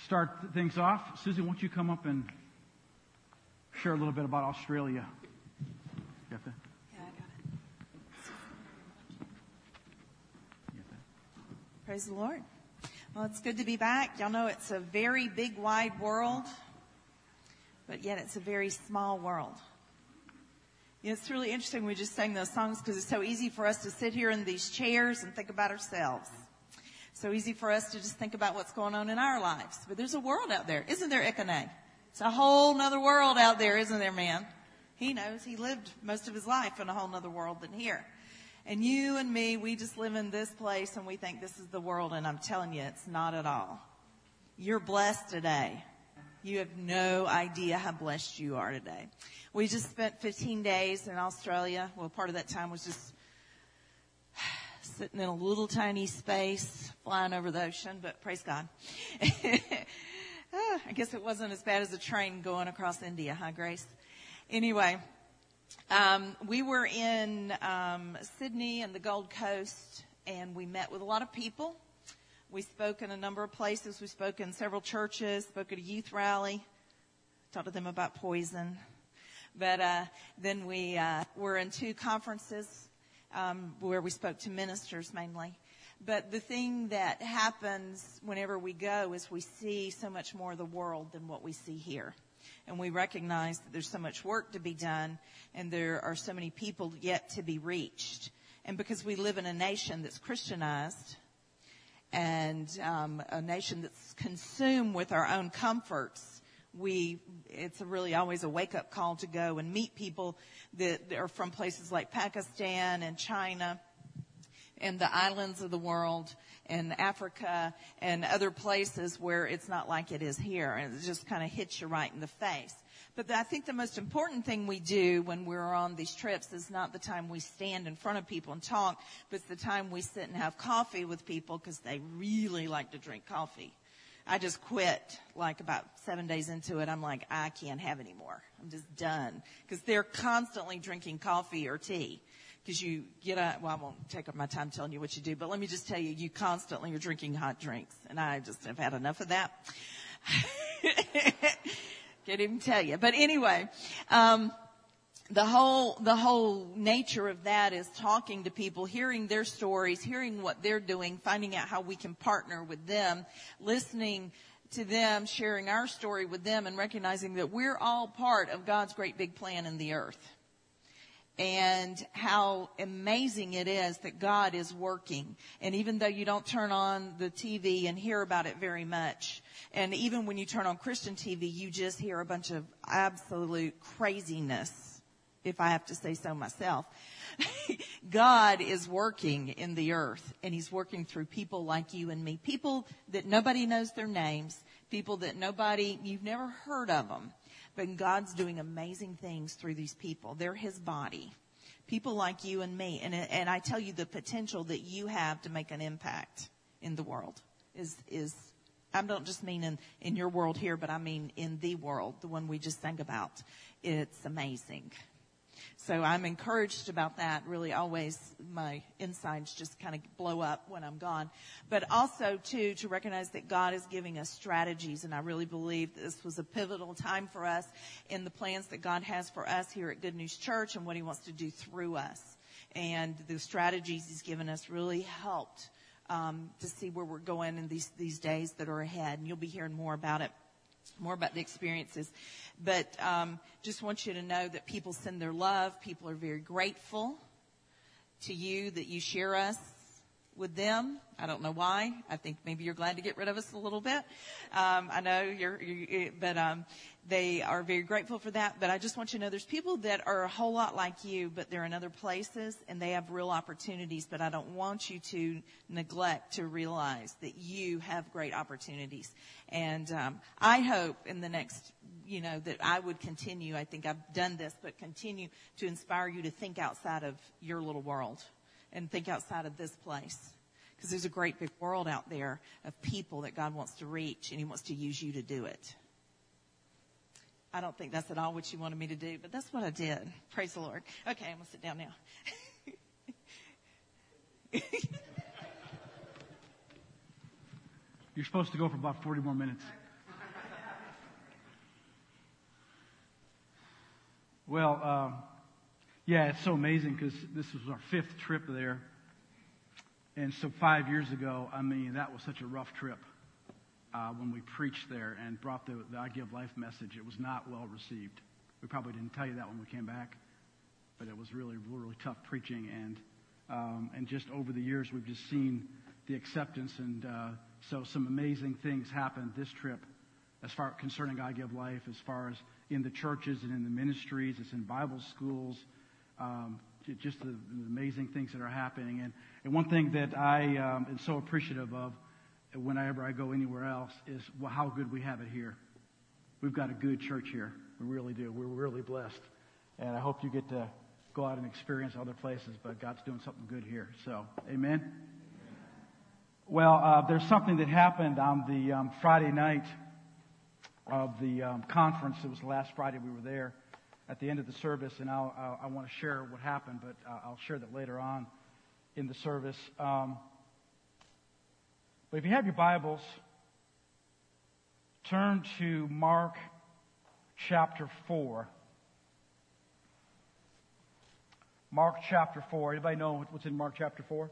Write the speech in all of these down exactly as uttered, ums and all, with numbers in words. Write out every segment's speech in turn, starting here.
start things off. Susie, won't you come up and share a little bit about Australia? Got that? Yeah, I got it. You got that? Praise the Lord. Well, it's good to be back. Y'all know it's a very big, wide world, but yet it's a very small world. You know, it's really interesting. We just sang those songs because it's so easy for us to sit here in these chairs and think about ourselves. So easy for us to just think about what's going on in our lives. But there's a world out there. Isn't there, Ikane? It's a whole nother world out there, isn't there, man? He knows. He lived most of his life in a whole nother world than here. And you and me, we just live in this place and we think this is the world. And I'm telling you, it's not at all. You're blessed today. You have no idea how blessed you are today. We just spent fifteen days in Australia. Well, part of that time was just sitting in a little tiny space, flying over the ocean, but praise God. I guess it wasn't as bad as a train going across India, huh, Grace? Anyway, um, we were in um, Sydney and the Gold Coast, and we met with a lot of people. We spoke in a number of places. We spoke in several churches, spoke at a youth rally, talked to them about poison. But uh, then we uh, were in two conferences um, where we spoke to ministers mainly. But the thing that happens whenever we go is we see so much more of the world than what we see here. And we recognize that there's so much work to be done, and there are so many people yet to be reached. And because we live in a nation that's Christianized, and um, a nation that's consumed with our own comforts, we it's a really always a wake-up call to go and meet people that are from places like Pakistan and China and the islands of the world and Africa and other places where it's not like it is here. And it just kind of hits you right in the face. But I think the most important thing we do when we're on these trips is not the time we stand in front of people and talk, but it's the time we sit and have coffee with people because they really like to drink coffee. I just quit like about seven days into it. I'm like, I can't have any more. I'm just done because they're constantly drinking coffee or tea. Because you get a, well, I won't take up my time telling you what you do, but let me just tell you, you constantly are drinking hot drinks. And I just have had enough of that. Can't even tell you. But anyway, um, the whole, the whole nature of that is talking to people, hearing their stories, hearing what they're doing, finding out how we can partner with them, listening to them, sharing our story with them, and recognizing that we're all part of God's great big plan in the earth. And how amazing it is that God is working. And even though you don't turn on the T V and hear about it very much, and even when you turn on Christian T V, you just hear a bunch of absolute craziness, if I have to say so myself. God is working in the earth, and He's working through people like you and me, people that nobody knows their names, people that nobody, you've never heard of them. But God's doing amazing things through these people. They're His body. People like you and me. And, and I tell you, the potential that you have to make an impact in the world is, is I don't just mean in, in your world here, but I mean in the world, the one we just sang about. It's amazing. So I'm encouraged about that. Really, always my insides just kind of blow up when I'm gone. But also, too, to recognize that God is giving us strategies. And I really believe this was a pivotal time for us in the plans that God has for us here at Good News Church and what He wants to do through us. And the strategies He's given us really helped um, to see where we're going in these, these days that are ahead. And you'll be hearing more about it. More about the experiences. But um, just want you to know that people send their love. People are very grateful to you that you share us with them. I don't know why. I think maybe you're glad to get rid of us a little bit. Um, I know you're, you, but um, they are very grateful for that. But I just want you to know there's people that are a whole lot like you, but they're in other places and they have real opportunities. But I don't want you to neglect to realize that you have great opportunities. And um, I hope in the next, you know, that I would continue. I think I've done this, but continue to inspire you to think outside of your little world and think outside of this place. Because there's a great big world out there of people that God wants to reach, and He wants to use you to do it. I don't think that's at all what you wanted me to do, but that's what I did. Praise the Lord. Okay, I'm going to sit down now. You're supposed to go for about forty more minutes. Well, uh, yeah, it's so amazing because this was our fifth trip there. And so five years ago, I mean, that was such a rough trip uh, when we preached there and brought the, the I Give Life message. It was not well received. We probably didn't tell you that when we came back, but it was really, really tough preaching. And um, and just over the years, we've just seen the acceptance. And uh, so some amazing things happened this trip as far concerning I Give Life, as far as in the churches and in the ministries. It's in Bible schools. Um, just the, the amazing things that are happening. And, and one thing that I um, am so appreciative of whenever I go anywhere else is well, how good we have it here. We've got a good church here. We really do. We're really blessed. And I hope you get to go out and experience other places, but God's doing something good here. So, amen? Well, uh, there's something that happened on the um, Friday night of the um, conference. It was last Friday we were there. At the end of the service, and I'll, I'll, I want to share what happened, but uh, I'll share that later on in the service. Um, but if you have your Bibles, turn to Mark chapter four. Mark chapter four. Anybody know what's in Mark chapter four?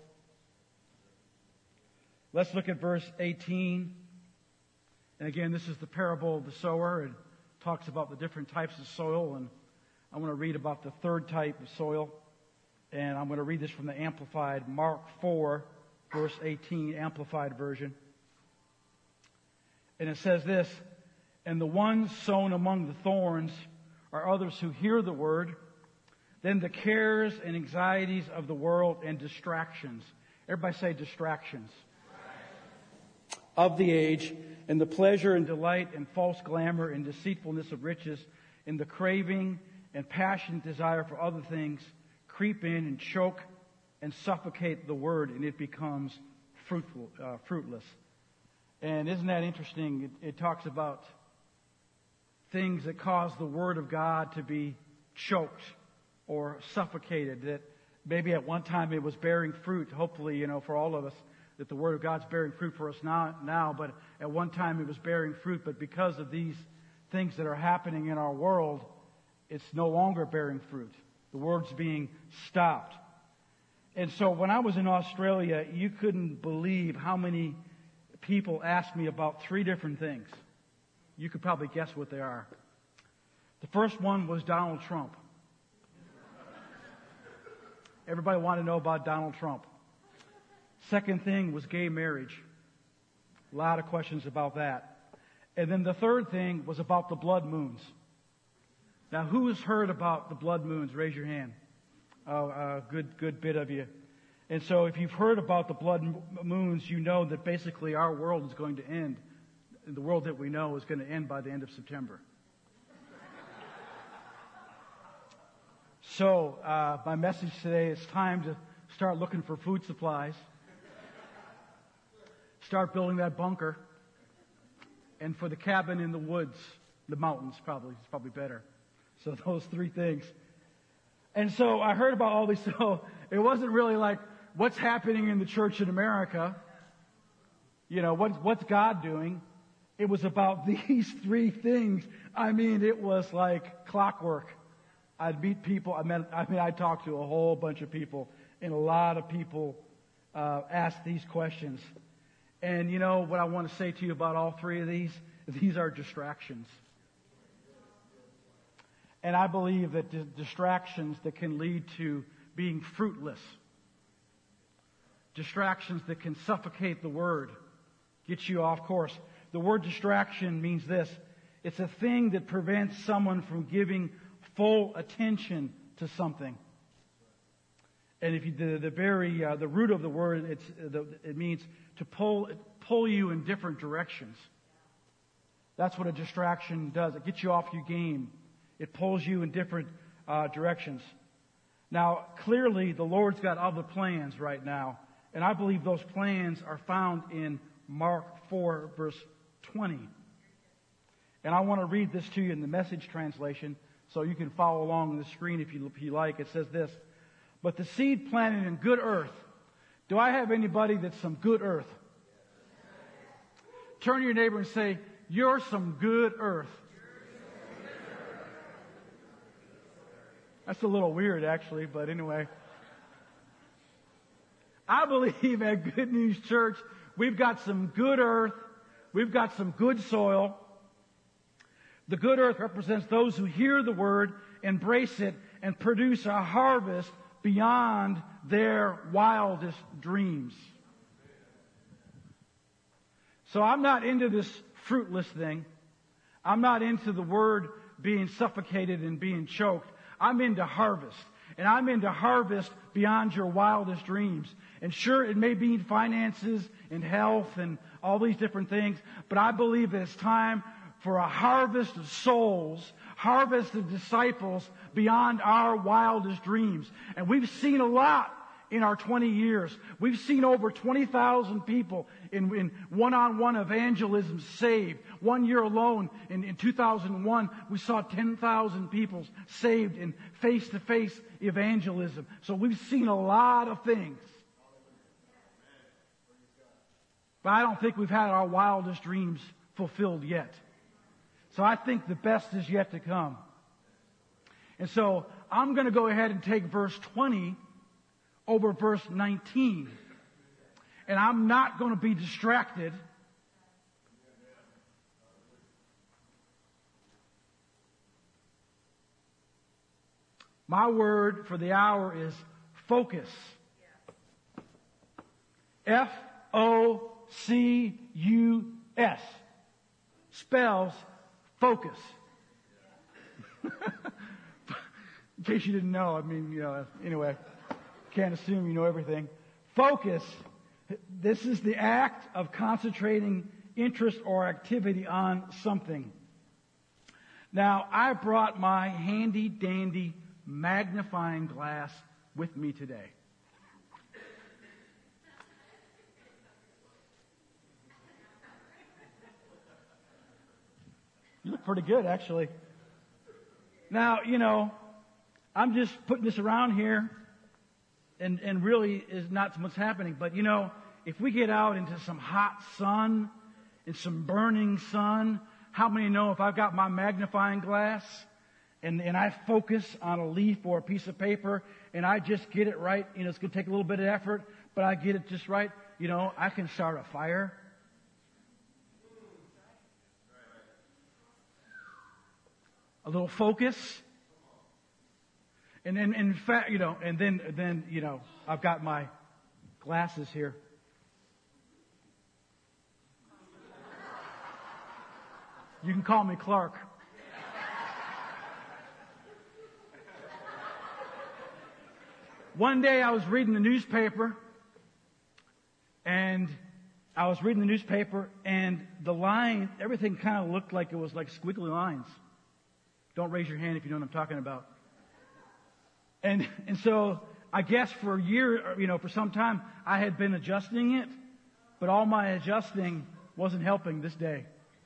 Let's look at verse eighteen. And again, this is the parable of the sower. It talks about the different types of soil, and I want to read about the third type of soil, and I'm going to read this from the Amplified, Mark four, verse eighteen, Amplified version. And it says this, "And the ones sown among the thorns are others who hear the word, then the cares and anxieties of the world and distractions." Everybody say distractions. "Of the age, and the pleasure and delight and false glamour and deceitfulness of riches, and the craving and passionate desire for other things creep in and choke and suffocate the word, and it becomes fruitful, uh, fruitless." And isn't that interesting? It, it talks about things that cause the word of God to be choked or suffocated, that maybe at one time it was bearing fruit, hopefully, you know, for all of us, that the word of God's bearing fruit for us now, now, but at one time it was bearing fruit, but because of these things that are happening in our world, it's no longer bearing fruit. The word's being stopped. And so when I was in Australia, you couldn't believe how many people asked me about three different things. You could probably guess what they are. The first one was Donald Trump. Everybody wanted to know about Donald Trump. Second thing was gay marriage. A lot of questions about that. And then the third thing was about the blood moons. Now, who has heard about the blood moons? Raise your hand. Oh, a good, good bit of you. And so if you've heard about the blood moons, you know that basically our world is going to end. The world that we know is going to end by the end of September. So uh, my message today is time to start looking for food supplies. Start building that bunker. And for the cabin in the woods, the mountains probably, it's probably better. So those three things. And so I heard about all these. So it wasn't really like, what's happening in the church in America? You know, what's, what's God doing? It was about these three things. I mean, it was like clockwork. I'd meet people. I met, I mean, I talked to a whole bunch of people, and a lot of people uh, asked these questions. And you know what I want to say to you about all three of these? These are distractions. And I believe that the distractions that can lead to being fruitless, distractions that can suffocate the word, get you off course. The word distraction means this. It's a thing that prevents someone from giving full attention to something. And if you, the, the very, uh, the root of the word, it's, the, it means to pull, pull you in different directions. That's what a distraction does. It gets you off your game. It pulls you in different uh, directions. Now, clearly, the Lord's got other plans right now. And I believe those plans are found in Mark four, verse twenty. And I want to read this to you in the Message translation so you can follow along on the screen if you, if you like. It says this, "But the seed planted in good earth." Do I have anybody that's some good earth? Turn to your neighbor and say, "You're some good earth." That's a little weird, actually, but anyway. I believe at Good News Church, we've got some good earth. We've got some good soil. The good earth represents those who hear the word, embrace it, and produce a harvest beyond their wildest dreams. So I'm not into this fruitless thing. I'm not into the word being suffocated and being choked. I'm into harvest. And I'm into harvest beyond your wildest dreams. And sure, it may be finances and health and all these different things, but I believe that it's time for a harvest of souls, harvest of disciples beyond our wildest dreams. And we've seen a lot in our twenty years. We've seen over twenty thousand people in, in one-on-one evangelism saved. One year alone, in, in two thousand one, we saw ten thousand people saved in face-to-face evangelism. So we've seen a lot of things. But I don't think we've had our wildest dreams fulfilled yet. So I think the best is yet to come. And so I'm going to go ahead and take verse twenty over verse nineteen. And I'm not going to be distracted. My word for the hour is focus. F O C U S. Spells focus. In case you didn't know, I mean, you know, anyway, can't assume you know everything. Focus, this is the act of concentrating interest or activity on something. Now, I brought my handy dandy magnifying glass with me today. You look pretty good, actually. Now, you know, I'm just putting this around here, and, and really is not so much happening. But, you know, if we get out into some hot sun and some burning sun, how many know if I've got my magnifying glass and, and I focus on a leaf or a piece of paper and I just get it right, you know, it's going to take a little bit of effort, but I get it just right, you know, I can start a fire. A little focus. And then, in fact, you know, and then, then, you know, I've got my glasses here. You can call me Clark. One day I was reading the newspaper, and I was reading the newspaper, and the line, everything kind of looked like it was like squiggly lines. Don't raise your hand if you know what I'm talking about. And and so I guess for a year, you know, for some time, I had been adjusting it, but all my adjusting wasn't helping this day.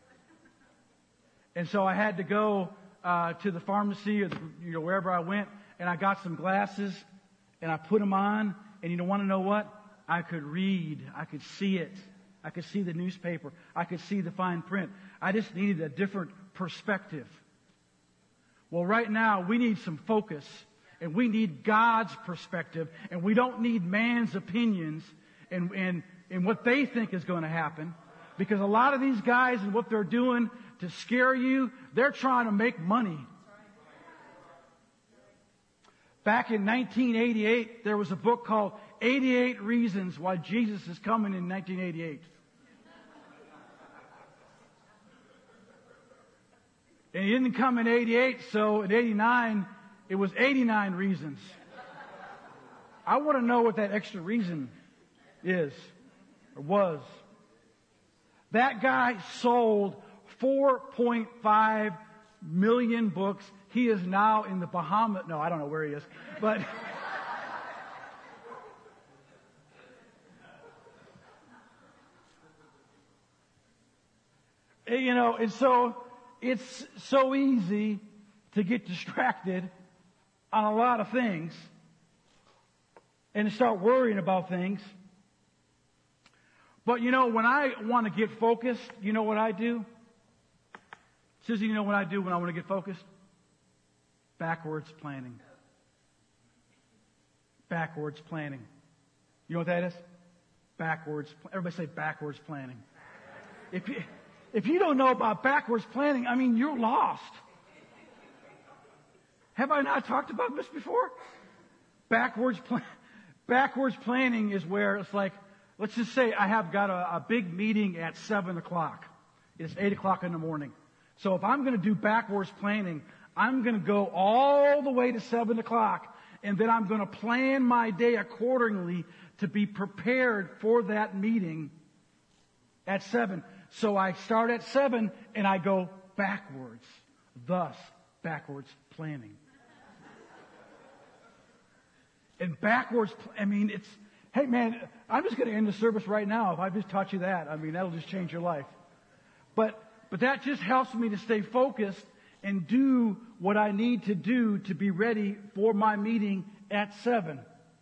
And so I had to go uh, to the pharmacy or the, you know, wherever I went, and I got some glasses, and I put them on, and you know, want to know what? I could read. I could see it. I could see the newspaper. I could see the fine print. I just needed a different perspective. Well, right now, we need some focus. And we need God's perspective, and we don't need man's opinions and, and, and what they think is going to happen. Because a lot of these guys and what they're doing to scare you, they're trying to make money. Back in nineteen eighty-eight, there was a book called eighty-eight Reasons Why Jesus is Coming in nineteen eighty-eight. And he didn't come in eighty-eight, so in eighty-nine... it was eighty-nine reasons. I want to know what that extra reason is, or was. That guy sold four point five million books. He is now in the Bahamas. No, I don't know where he is. But you know, and so it's so easy to get distracted on a lot of things and to start worrying about things. But you know, when I want to get focused, you know what I do? Susie, you know what I do when I want to get focused? Backwards planning. backwards planning. You know what that is? Backwards. Everybody say backwards planning. If you, if you don't know about backwards planning, I mean, you're lost. Have I not talked about this before? Backwards plan, backwards planning is where it's like, let's just say I have got a, a big meeting at seven o'clock. It's eight o'clock in the morning. So if I'm going to do backwards planning, I'm going to go all the way to seven o'clock, and then I'm going to plan my day accordingly to be prepared for that meeting at seven. So I start at seven and I go backwards. Thus, backwards planning. And backwards, I mean, it's, hey man, I'm just going to end the service right now if I just taught you that. I mean, that'll just change your life. But, but that just helps me to stay focused and do what I need to do to be ready for my meeting at seven.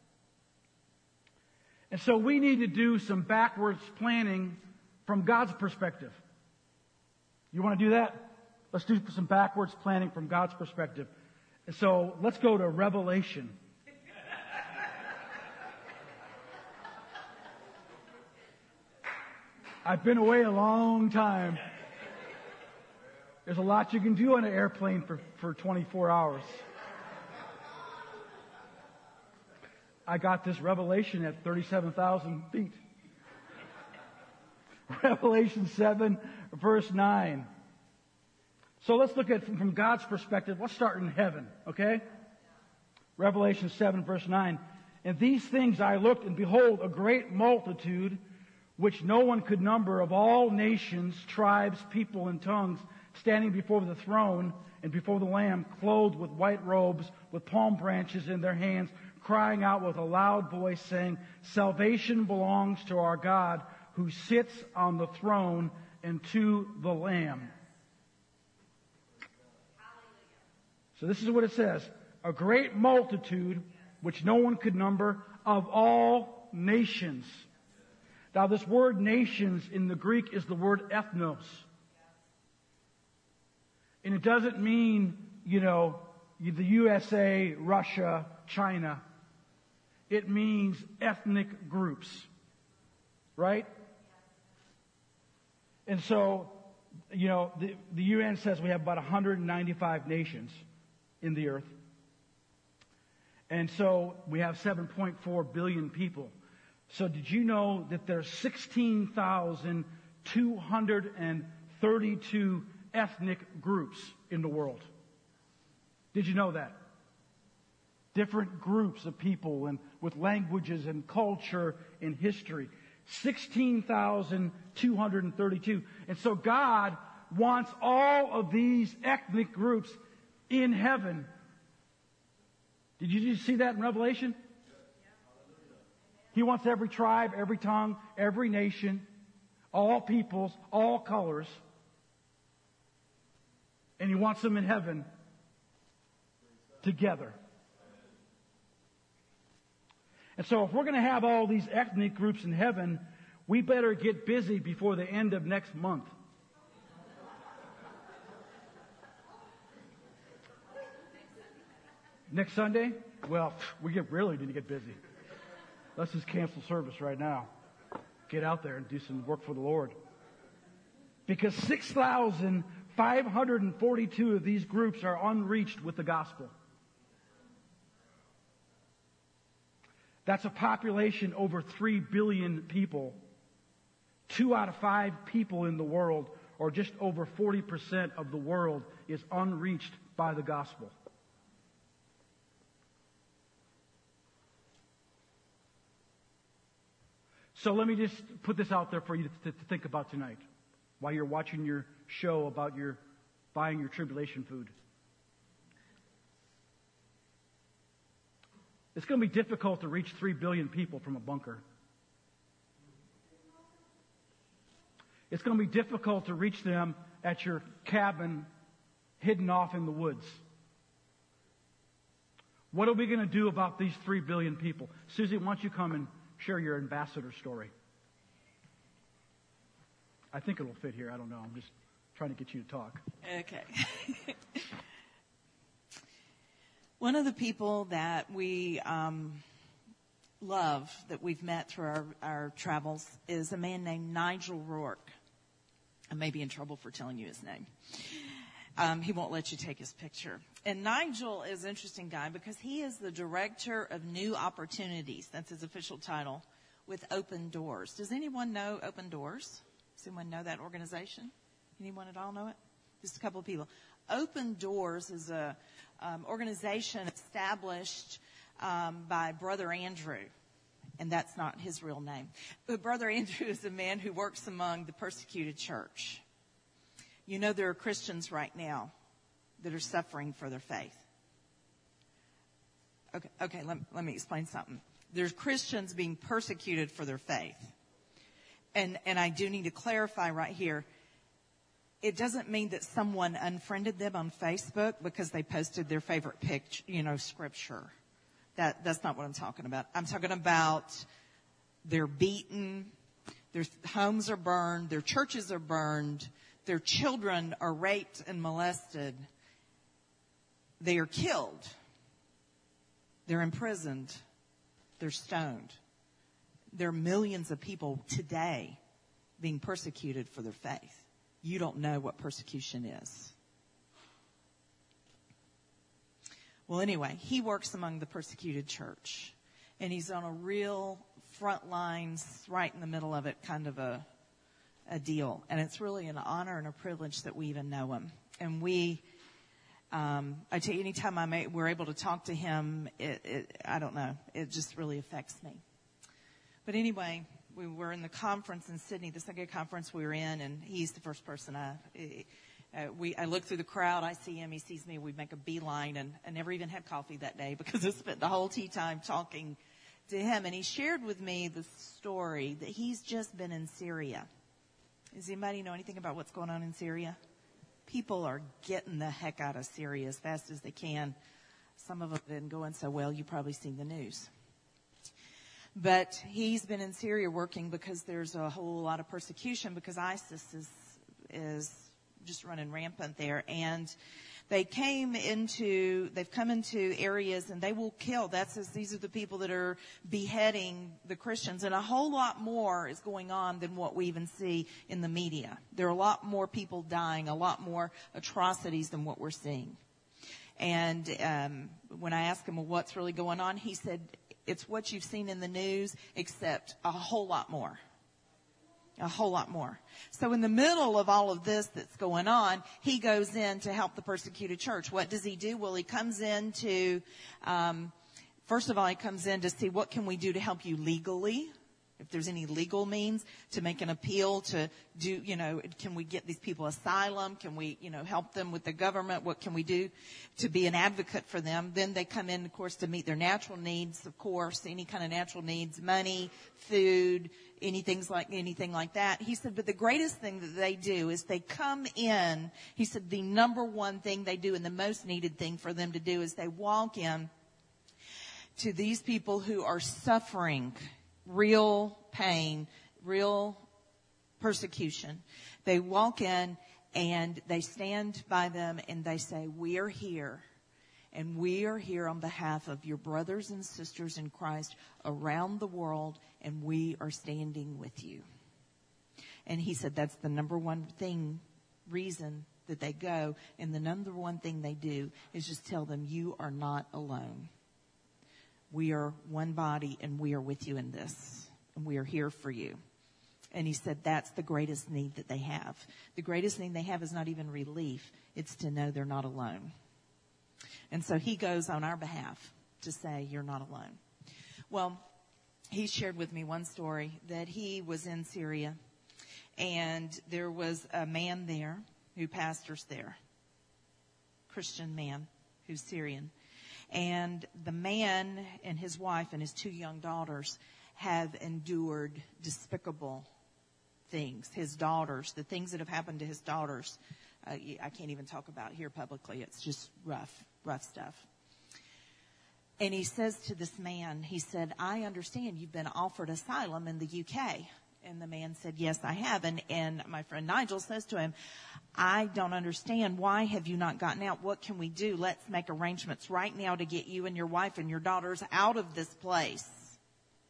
And so we need to do some backwards planning from God's perspective. You want to do that? Let's do some backwards planning from God's perspective. And so let's go to Revelation. I've been away a long time. There's a lot you can do on an airplane for, for twenty-four hours. I got this revelation at thirty-seven thousand feet. Revelation seven, verse nine. So let's look at it from God's perspective. Let's start in heaven, okay? Revelation seven, verse nine. And these things I looked, and behold, a great multitude, which no one could number, of all nations, tribes, people, and tongues, standing before the throne and before the Lamb, clothed with white robes, with palm branches in their hands, crying out with a loud voice, saying, Salvation belongs to our God, who sits on the throne, and to the Lamb. So this is what it says. A great multitude, which no one could number, of all nations. Now this word nations in the Greek is the word ethnos. And it doesn't mean, you know, the U S A, Russia, China. It means ethnic groups. Right? And so, you know, the, the U N says we have about one hundred ninety-five nations in the earth. And so we have seven point four billion people. So did you know that there's sixteen thousand two hundred thirty-two ethnic groups in the world? Did you know that? Different groups of people and with languages and culture and history. sixteen thousand two hundred thirty-two. And so God wants all of these ethnic groups in heaven. Did you see that in Revelation? He wants every tribe, every tongue, every nation, all peoples, all colors. And He wants them in heaven together. And so if we're going to have all these ethnic groups in heaven, we better get busy before the end of next month. Next Sunday? Well, we get really need to get busy. Let's just cancel service right now. Get out there and do some work for the Lord. Because six thousand five hundred forty-two of these groups are unreached with the gospel. That's a population over three billion people. Two out of five people in the world, or just over forty percent of the world, is unreached by the gospel. So let me just put this out there for you to, to think about tonight while you're watching your show about your buying your tribulation food. It's going to be difficult to reach three billion people from a bunker. It's going to be difficult to reach them at your cabin hidden off in the woods. What are we going to do about these three billion people? Susie, why don't you come and share your ambassador story? I think it'll fit here. I don't know. I'm just trying to get you to talk. Okay. One of the people that we um, love that we've met through our, our travels is a man named Nigel Rourke. I may be in trouble for telling you his name. Um, he won't let you take his picture. And Nigel is an interesting guy because he is the director of new opportunities. That's his official title with Open Doors. Does anyone know Open Doors? Does anyone know that organization? Anyone at all know it? Just a couple of people. Open Doors is a um, organization established um, by Brother Andrew. And that's not his real name. But Brother Andrew is a man who works among the persecuted church. You know, there are Christians right now that are suffering for their faith. Okay, okay, let, let me explain something. There's Christians being persecuted for their faith. And, and I do need to clarify right here. It doesn't mean that someone unfriended them on Facebook because they posted their favorite picture, you know, scripture. That, that's not what I'm talking about. I'm talking about they're beaten, their homes are burned, their churches are burned, their children are raped and molested. They are killed. They're imprisoned. They're stoned. There are millions of people today being persecuted for their faith. You don't know what persecution is. Well, anyway, he works among the persecuted church. And he's on a real front lines, right in the middle of it, kind of a a deal. And it's really an honor and a privilege that we even know him. And we, um, I tell you, anytime I may, we're able to talk to him, it, it, I don't know, it just really affects me. But anyway, we were in the conference in Sydney, the second conference we were in, and he's the first person I, uh, we, I look through the crowd, I see him, he sees me, we make a beeline, and I never even had coffee that day because I spent the whole tea time talking to him. And he shared with me the story that he's just been in Syria. Does anybody know anything about what's going on in Syria? People are getting the heck out of Syria as fast as they can. Some of them have been going so well, you've probably seen the news. But he's been in Syria working because there's a whole lot of persecution because ISIS is, is just running rampant there. And they came into, they've come into areas and they will kill. That's as these are the people that are beheading the Christians. And a whole lot more is going on than what we even see in the media. There are a lot more people dying, a lot more atrocities than what we're seeing. And um, when I asked him, well, what's really going on? He said, it's what you've seen in the news, except a whole lot more. A whole lot more. So in the middle of all of this that's going on, he goes in to help the persecuted church. What does he do? Well, he comes in to, um, first of all, he comes in to see what can we do to help you legally. If there's any legal means to make an appeal to do, you know, can we get these people asylum? Can we, you know, help them with the government? What can we do to be an advocate for them? Then they come in, of course, to meet their natural needs, of course, any kind of natural needs, money, food, anything like, anything like that. He said, but the greatest thing that they do is they come in. He said the number one thing they do and the most needed thing for them to do is they walk in to these people who are suffering real pain, real persecution. They walk in and they stand by them and they say, we are here and we are here on behalf of your brothers and sisters in Christ around the world and we are standing with you. And he said that's the number one thing, reason that they go, and the number one thing they do is just tell them you are not alone. We are one body and we are with you in this. And we are here for you. And he said that's the greatest need that they have. The greatest need they have is not even relief. It's to know they're not alone. And so he goes on our behalf to say you're not alone. Well, he shared with me one story that he was in Syria. And there was a man there who pastors there. Christian man who's Syrian. And the man and his wife and his two young daughters have endured despicable things. His daughters, the things that have happened to his daughters, uh, I can't even talk about here publicly. It's just rough, rough stuff. And he says to this man, he said, I understand you've been offered asylum in the U K. And the man said, yes, I have. And, and my friend Nigel says to him, I don't understand. Why have you not gotten out? What can we do? Let's make arrangements right now to get you and your wife and your daughters out of this place.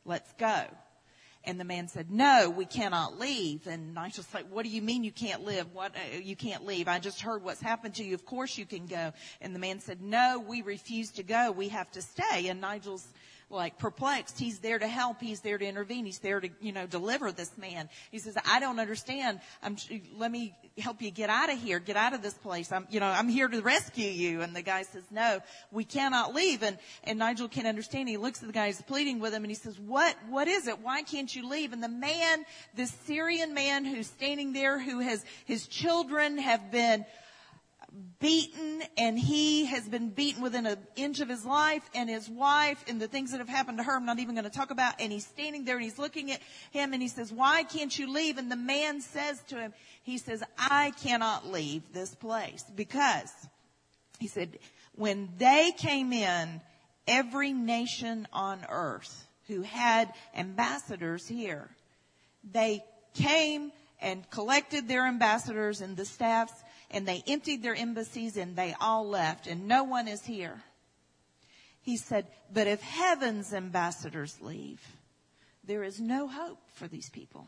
Let's go. And the man said, no, we cannot leave. And Nigel's like, what do you mean you can't live? What, uh, you can't leave? I just heard what's happened to you. Of course you can go. And the man said, no, we refuse to go. We have to stay. And Nigel's like perplexed. He's there to help. He's there to intervene. He's there to, you know, deliver this man. He says, I don't understand. I'm, let me help you get out of here. Get out of this place. I'm, you know, I'm here to rescue you. And the guy says, no, we cannot leave. And, and Nigel can't understand. He looks at the guy who's pleading with him and he says, what, what is it? Why can't you leave? And the man, this Syrian man who's standing there, who has, his children have been beaten, and he has been beaten within an inch of his life, and his wife, and the things that have happened to her, I'm not even going to talk about. And he's standing there and he's looking at him and he says, why can't you leave? And the man says to him, he says, I cannot leave this place because, he said, when they came in, every nation on earth who had ambassadors here, they came and collected their ambassadors and the staffs, and they emptied their embassies and they all left, and no one is here. He said, but if heaven's ambassadors leave, there is no hope for these people.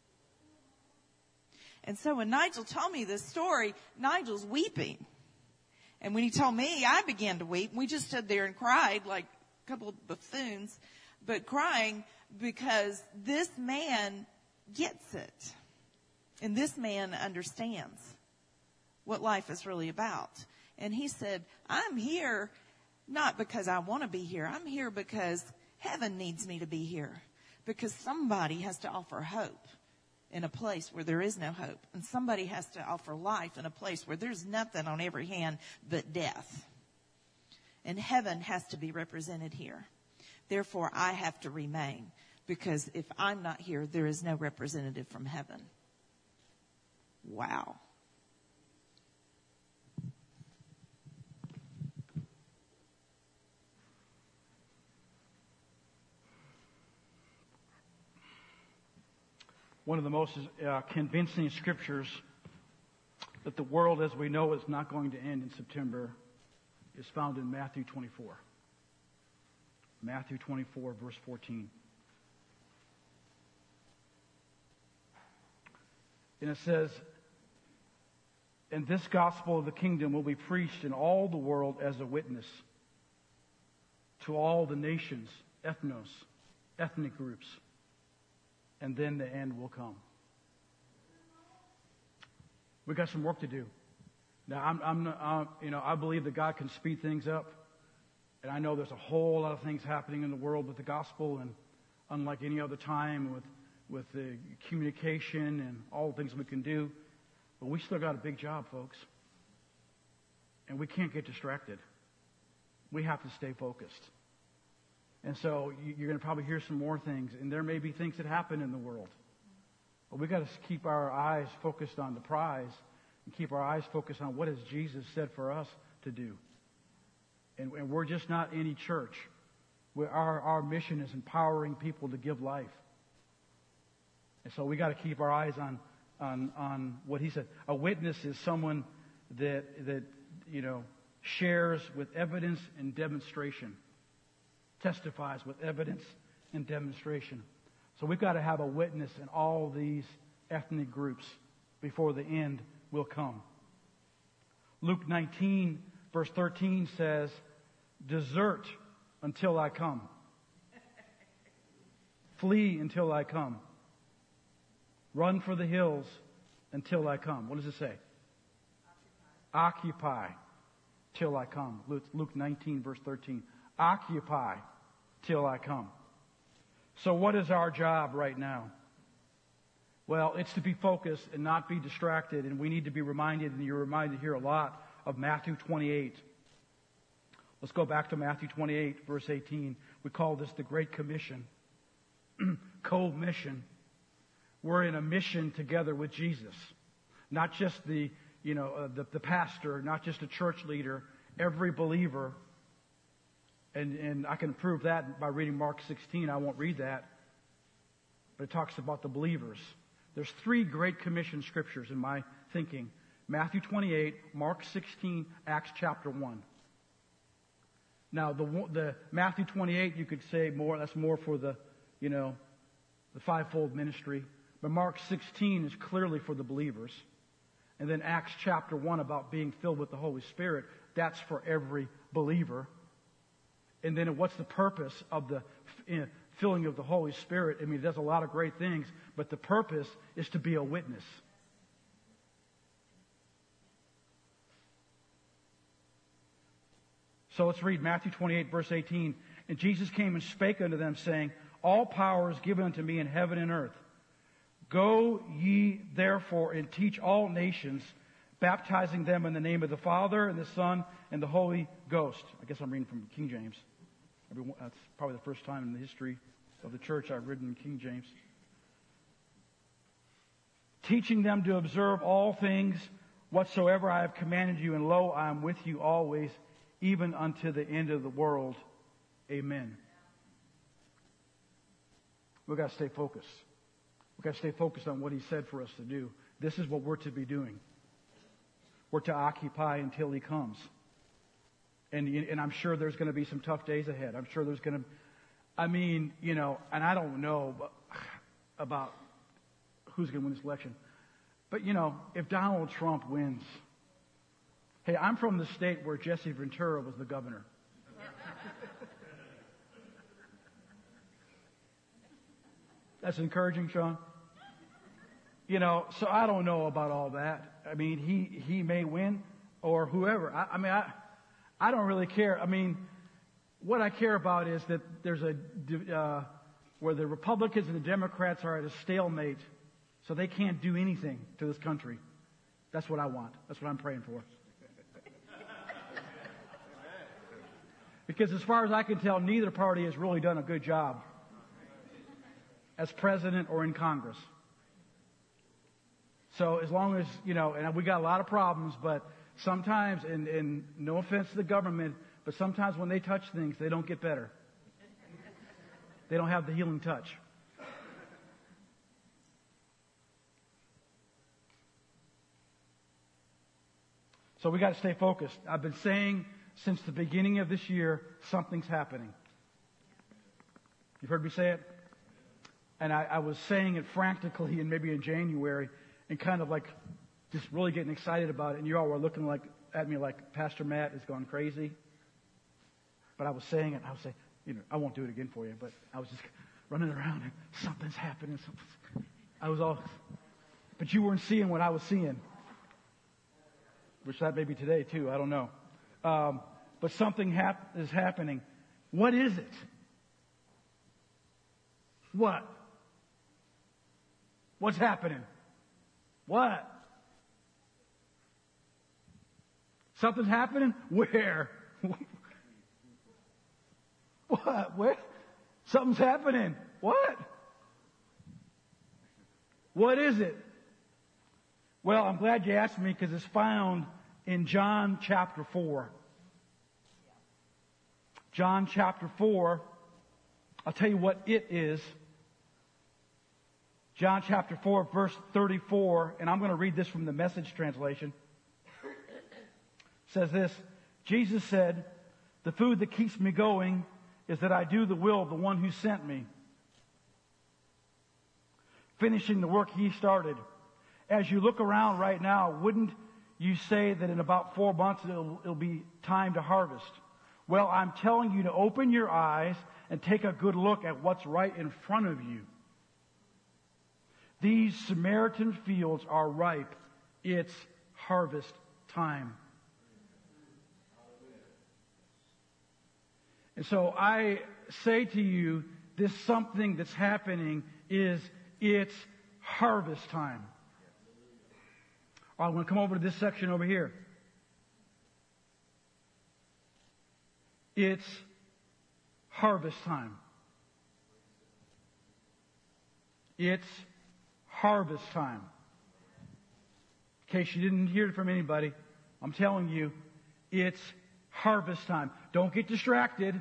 And so when Nigel told me this story, Nigel's weeping. And when he told me, I began to weep. We just stood there and cried like a couple of buffoons, but crying because this man gets it. And this man understands what life is really about. And he said, I'm here not because I want to be here. I'm here because heaven needs me to be here. Because somebody has to offer hope in a place where there is no hope. And somebody has to offer life in a place where there's nothing on every hand but death. And heaven has to be represented here. Therefore, I have to remain. Because if I'm not here, there is no representative from heaven. Wow. One of the most uh, convincing scriptures that the world as we know is not going to end in September is found in Matthew twenty-four. Matthew twenty-four, verse fourteen. And it says, and this gospel of the kingdom will be preached in all the world as a witness to all the nations, ethnos, ethnic groups. And then the end will come. We've got some work to do. Now, I'm, I'm, uh, you know, I believe that God can speed things up, and I know there's a whole lot of things happening in the world with the gospel, and unlike any other time with with the communication and all the things we can do, but we still got a big job, folks, and we can't get distracted. We have to stay focused. And so you're going to probably hear some more things, and there may be things that happen in the world. But we've got to keep our eyes focused on the prize and keep our eyes focused on what has Jesus said for us to do. And, and we're just not any church. We're, our, our mission is empowering people to give life. And so we got to keep our eyes on, on, on what he said. A witness is someone that, that, you know, shares with evidence and demonstration. Testifies with evidence and demonstration. So we've got to have a witness in all these ethnic groups before the end will come. Luke nineteen, verse thirteen says, desert until I come. Flee until I come. Run for the hills until I come. What does it say? Occupy, Occupy till I come. Luke, Luke nineteen, verse thirteen. Occupy till I come. So what is our job right now? Well, it's to be focused and not be distracted, and we need to be reminded, and you're reminded here a lot, of Matthew twenty-eight. Let's go back to Matthew twenty-eight, verse eighteen. We call this the Great Commission. Co-mission. We're in a mission together with Jesus. Not just the, you know, uh, the, the pastor, not just a church leader, every believer. And, and I can prove that by reading Mark sixteen. I won't read that. But it talks about the believers. There's three Great Commission scriptures in my thinking. Matthew twenty-eight, Mark sixteen, Acts chapter one. Now, the, the Matthew twenty-eight, you could say more, that's more for the, you know, the fivefold ministry. But Mark sixteen is clearly for the believers. And then Acts chapter one about being filled with the Holy Spirit, that's for every believer. And then what's the purpose of the filling of the Holy Spirit? I mean, it does a lot of great things, but the purpose is to be a witness. So let's read Matthew twenty-eight, verse eighteen. And Jesus came and spake unto them, saying, all power is given unto me in heaven and earth. Go ye therefore and teach all nations, baptizing them in the name of the Father and the Son and the Holy Ghost. I guess I'm reading from King James. That's probably the first time in the history of the church I've written in King James. Teaching them to observe all things whatsoever I have commanded you, and lo, I am with you always, even unto the end of the world. Amen. We've got to stay focused. We've got to stay focused on what He said for us to do. This is what we're to be doing. We're to occupy until He comes. And, and I'm sure there's going to be some tough days ahead. I'm sure there's going to, I mean, you know, and I don't know about who's going to win this election. But, you know, if Donald Trump wins, hey, I'm from the state where Jesse Ventura was the governor. That's encouraging, Sean. You know, so I don't know about all that. I mean, he, he may win or whoever. I, I mean, I, I don't really care. I mean, what I care about is that there's a, uh, where the Republicans and the Democrats are at a stalemate, so they can't do anything to this country. That's what I want. That's what I'm praying for. Because as far as I can tell, neither party has really done a good job as president or in Congress. So as long as, you know, and we got a lot of problems, but sometimes, and, and no offense to the government, but sometimes when they touch things, they don't get better. They don't have the healing touch. So we got to stay focused. I've been saying since the beginning of this year, something's happening. You've heard me say it? And I, I was saying it frantically and maybe in January and kind of like just really getting excited about it. And you all were looking like at me like Pastor Matt has gone crazy. But I was saying it. I was saying, you know, I won't do it again for you, but I was just running around and something's happening. Something's, I was all, but you weren't seeing what I was seeing. Which that may be today too. I don't know. Um, but something hap- is happening. What is it? What? What's happening? What? Something's happening? Where? What? Where? Something's happening. What? What is it? Well, I'm glad you asked me because it's found in John chapter four. John chapter four. I'll tell you what it is. John chapter four, verse thirty-four, and I'm going to read this from the Message translation. It says this, Jesus said, the food that keeps me going is that I do the will of the one who sent me, finishing the work He started. As you look around right now, wouldn't you say that in about four months it'll, it'll be time to harvest? Well, I'm telling you to open your eyes and take a good look at what's right in front of you. These Samaritan fields are ripe. It's harvest time. And so I say to you, this something that's happening is it's harvest time. All right, I'm going to come over to this section over here. It's harvest time. It's harvest time. In case you didn't hear it from anybody, I'm telling you, it's harvest time. Don't get distracted.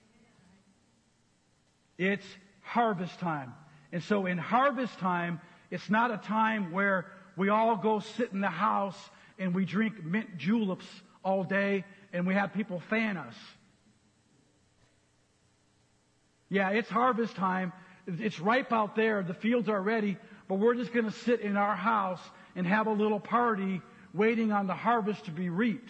It's harvest time. And so in harvest time, it's not a time where we all go sit in the house and we drink mint juleps all day and we have people fan us. Yeah, it's harvest time it's ripe out there. The fields are ready, but we're just going to sit in our house and have a little party waiting on the harvest to be reaped.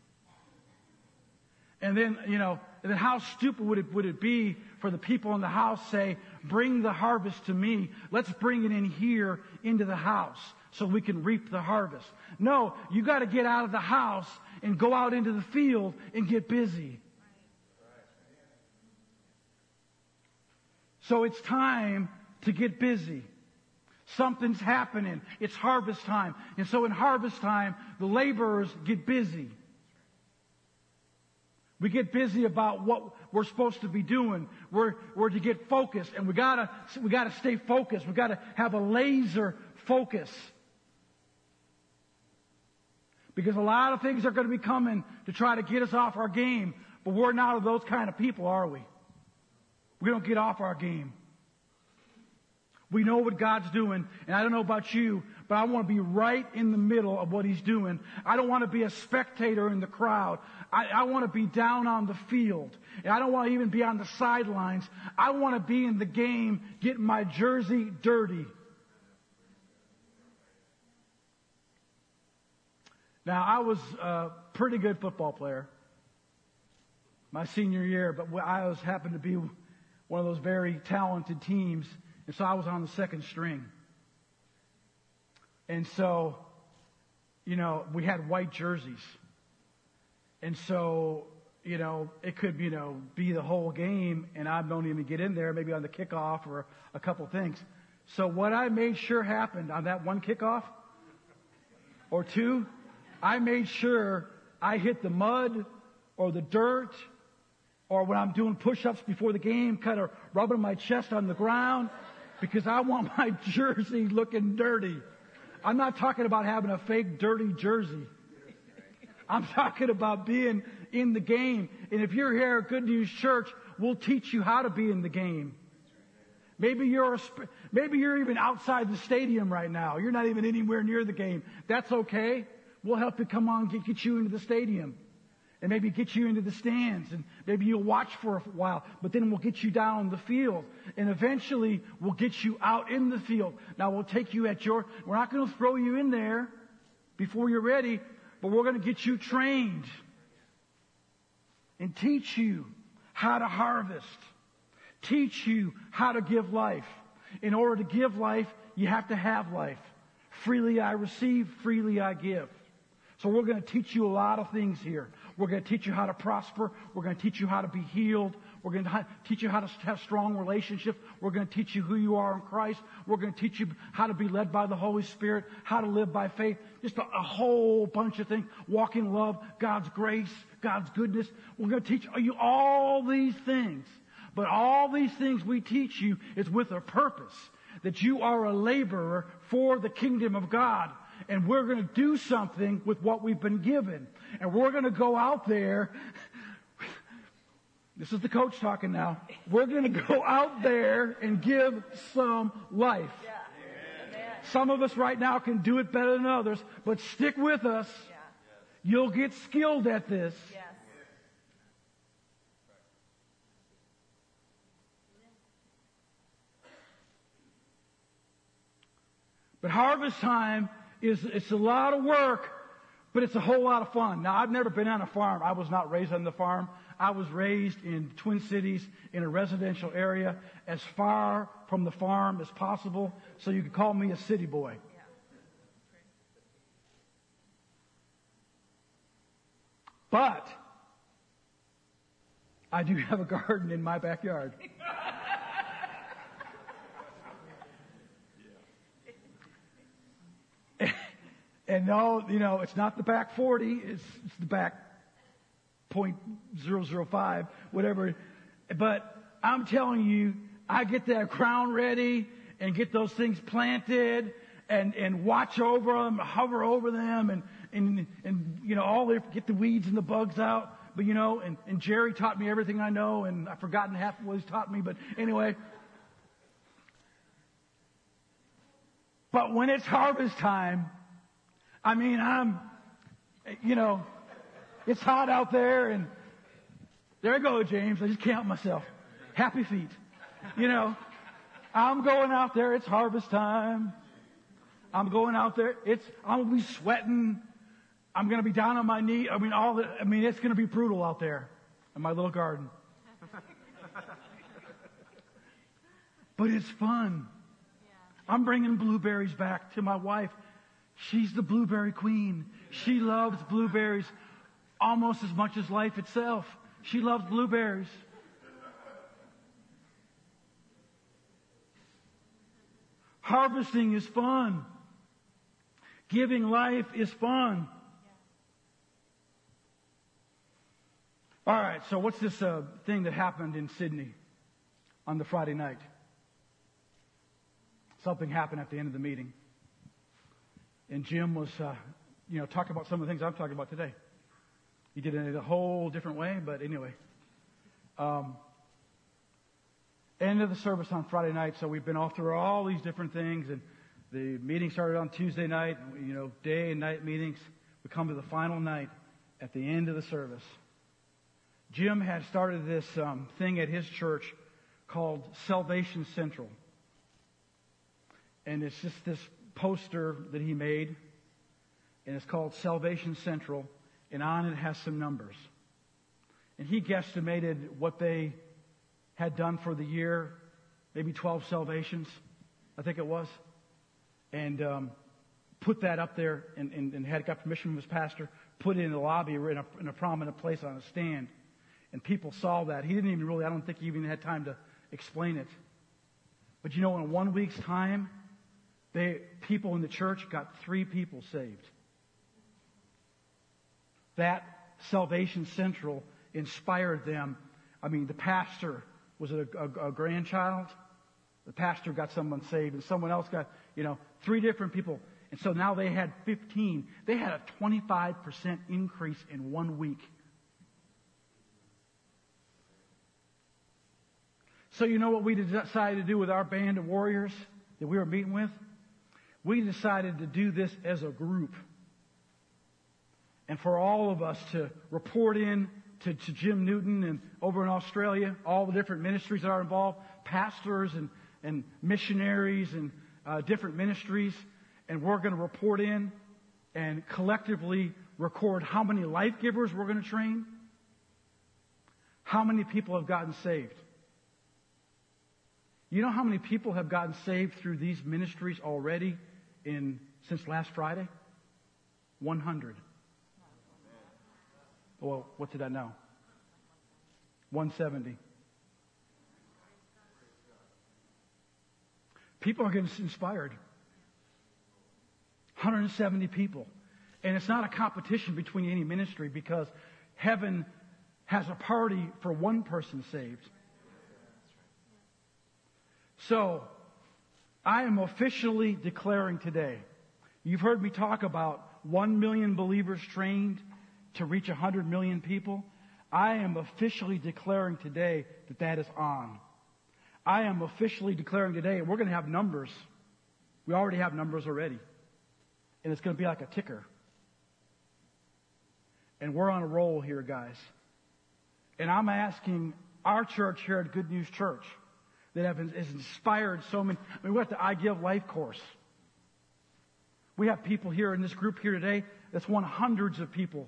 And then, you know, and then how stupid would it, would it be for the people in the house say, bring the harvest to me. Let's bring it in here into the house so we can reap the harvest. No, you got to get out of the house and go out into the field and get busy. So it's time to get busy. Something's happening. It's harvest time. And so in harvest time, the laborers get busy. We get busy about what we're supposed to be doing. We're, we're to get focused, and we gotta, we gotta stay focused. We gotta have a laser focus. Because a lot of things are going to be coming to try to get us off our game, but we're not of those kind of people, are we? We don't get off our game. We know what God's doing, and I don't know about you, but I want to be right in the middle of what He's doing. I don't want to be a spectator in the crowd. I, I want to be down on the field, and I don't want to even be on the sidelines. I want to be in the game, getting my jersey dirty. Now, I was a pretty good football player my senior year, but I was happened to be one of those very talented teams. And so I was on the second string. And so, you know, we had white jerseys. And so, you know, it could, you know, be the whole game and I don't even get in there, maybe on the kickoff or a couple things. So what I made sure happened on that one kickoff or two, I made sure I hit the mud or the dirt, or when I'm doing push-ups before the game, kind of rubbing my chest on the ground, because I want my jersey looking dirty. I'm not talking about having a fake dirty jersey. I'm talking about being in the game. And if you're here at Good News Church, we'll teach you how to be in the game. Maybe you're a, maybe you're even outside the stadium right now. You're not even anywhere near the game. That's okay. We'll help you come on, get, get you into the stadium. And maybe get you into the stands, and maybe you'll watch for a while, but then we'll get you down on the field, and eventually we'll get you out in the field. Now we'll take you at your, we're not going to throw you in there before you're ready, but we're going to get you trained and teach you how to harvest, teach you how to give life. In order to give life, you have to have life. Freely I receive, freely I give. So we're going to teach you a lot of things here. We're going to teach you how to prosper. We're going to teach you how to be healed. We're going to teach you how to have strong relationships. We're going to teach you who you are in Christ. We're going to teach you how to be led by the Holy Spirit, how to live by faith. Just a, a whole bunch of things. Walk in love, God's grace, God's goodness. We're going to teach you all these things. But all these things we teach you is with a purpose, that you are a laborer for the kingdom of God. And we're going to do something with what we've been given. And we're going to go out there. This is the coach talking now. We're going to go out there and give some life. Yeah. Some of us right now can do it better than others, but stick with us. Yeah. You'll get skilled at this. Yes. But harvest time is, it's a lot of work, but it's a whole lot of fun. Now, I've never been on a farm. I was not raised on the farm. I was raised in Twin Cities in a residential area as far from the farm as possible, so you could call me a city boy. But I do have a garden in my backyard. And no, you know, it's not the back forty, it's, it's the back point zero zero five, whatever. But I'm telling you, I get that ground ready and get those things planted and, and watch over them, hover over them and, and, and, you know, all the, get the weeds and the bugs out. But, you know, and, and Jerry taught me everything I know, and I've forgotten half of what he's taught me, but anyway. But when it's harvest time, I mean, I'm, you know, it's hot out there, and there I go, James. I just can't help myself. Happy feet, you know. I'm going out there. It's harvest time. I'm going out there. It's, I'm going to be sweating. I'm going to be down on my knee. I mean, all the, I mean, it's going to be brutal out there in my little garden. But it's fun. I'm bringing blueberries back to my wife. She's the blueberry queen. She loves blueberries almost as much as life itself. She loves blueberries. Harvesting is fun. Giving life is fun. All right, so what's this uh, thing that happened in Sydney on the Friday night? Something happened at the end of the meeting. And Jim was, uh, you know, talking about some of the things I'm talking about today. He did it in a whole different way, but anyway. Um, end of the service on Friday night, so we've been off through all these different things, and the meeting started on Tuesday night, you know, day and night meetings. We come to the final night at the end of the service. Jim had started this um, thing at his church called Salvation Central. And it's just this poster that he made, and it's called Salvation Central, and on it has some numbers. And he guesstimated what they had done for the year, maybe twelve salvations, I think it was, and um, put that up there, and, and, and had got permission from his pastor, put it in the lobby or in a, in a prominent place on a stand, and people saw that. He didn't even really, I don't think he even had time to explain it. But you know, in one week's time, They, people in the church got three people saved. That Salvation Central inspired them. I mean, the pastor was a, a, a grandchild. The pastor got someone saved, and someone else got, you know, three different people. And so now they had fifteen. They had a twenty-five percent increase in one week. So you know what we decided to do with our band of warriors that we were meeting with? We decided to do this as a group. And for all of us to report in to, to Jim Newton and over in Australia, all the different ministries that are involved, pastors and, and missionaries and uh, different ministries. And we're going to report in and collectively record how many life givers we're going to train, how many people have gotten saved. You know how many people have gotten saved through these ministries already in since last Friday? one hundred. Well, what did I know? one hundred seventy. People are getting inspired. one hundred seventy people. And it's not a competition between any ministry, because heaven has a party for one person saved. So, I am officially declaring today, you've heard me talk about one million believers trained to reach one hundred million people. I am officially declaring today that that is on. I am officially declaring today, and we're going to have numbers. We already have numbers already. And it's going to be like a ticker. And we're on a roll here, guys. And I'm asking our church here at Good News Church, that have has inspired so many. I mean, we're at the I Give Life course. We have people here in this group here today that's won hundreds of people.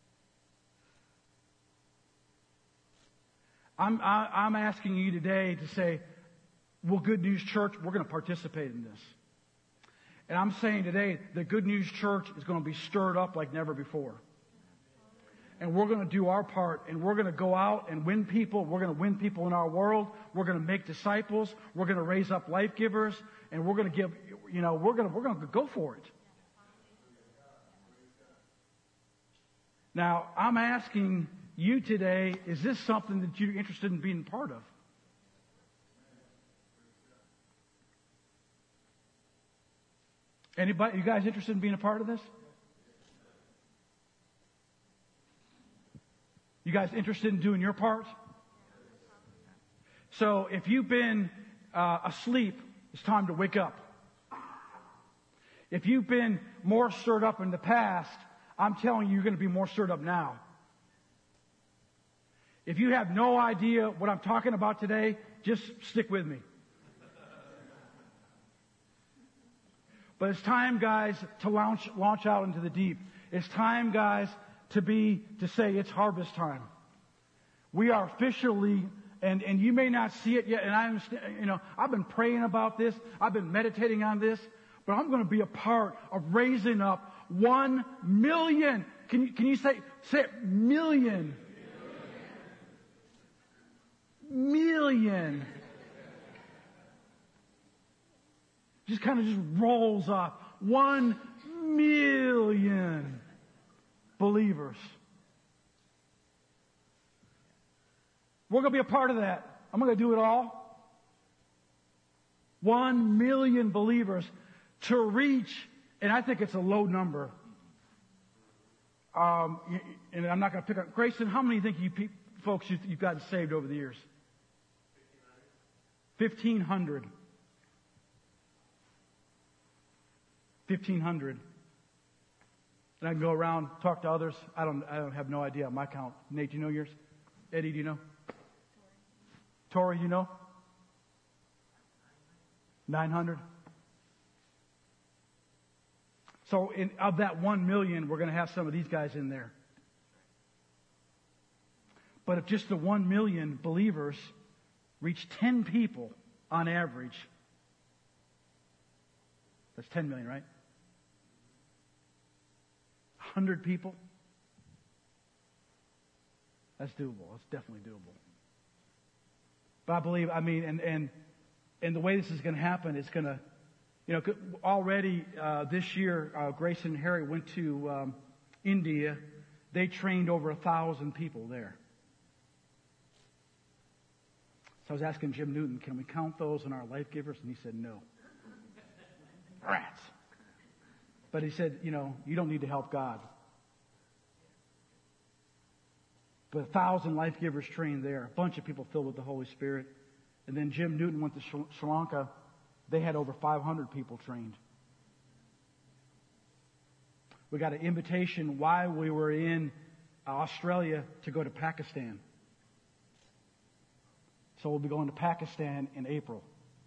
I'm, I, I'm asking you today to say, well, Good News Church, we're going to participate in this. And I'm saying today that Good News Church is going to be stirred up like never before. And we're going to do our part, and we're going to go out and win people. We're going to win people in our world. We're going to make disciples. We're going to raise up life givers, and we're going to give, you know, we're going to, we're going to go for it. Now, I'm asking you today, is this something that you're interested in being part of? Anybody, you guys interested in being a part of this? You guys interested in doing your part? So if you've been uh, asleep, it's time to wake up. If you've been more stirred up in the past, I'm telling you, you're going to be more stirred up now. If you have no idea what I'm talking about today, just stick with me. But it's time, guys, to launch, launch out into the deep. It's time, guys, to be, to say it's harvest time. We are officially, and, and you may not see it yet, and I understand, you know, I've been praying about this. I've been meditating on this, but I'm going to be a part of raising up one million. Can you, can you say, say it, million? Million. Just kind of just rolls off. One million believers. We're going to be a part of that. I'm going to do it all. One million believers to reach, and I think it's a low number. Um, and I'm not going to pick up. Grayson, how many think you pe- folks you, you've gotten saved over the years? Fifteen hundred. Fifteen hundred. And I can go around, talk to others. I don't. I don't have no idea on my count. Nate, do you know yours? Eddie, do you know? Tori, you know? Nine hundred. So, in, of that one million, we're going to have some of these guys in there. But if just the one million believers reach ten people on average, that's ten million, right? one hundred people? That's doable. That's definitely doable. But I believe, I mean, and, and, and the way this is going to happen, it's going to, you know, already uh, this year, uh, Grayson and Harry went to um, India. They trained over a thousand people there. So I was asking Jim Newton, can we count those in our life givers? And he said, no. Rats. But he said, you know, you don't need to help God. But a thousand life givers trained there. A bunch of people filled with the Holy Spirit. And then Jim Newton went to Sri Lanka. They had over five hundred people trained. We got an invitation while we were in Australia to go to Pakistan. So we'll be going to Pakistan in April.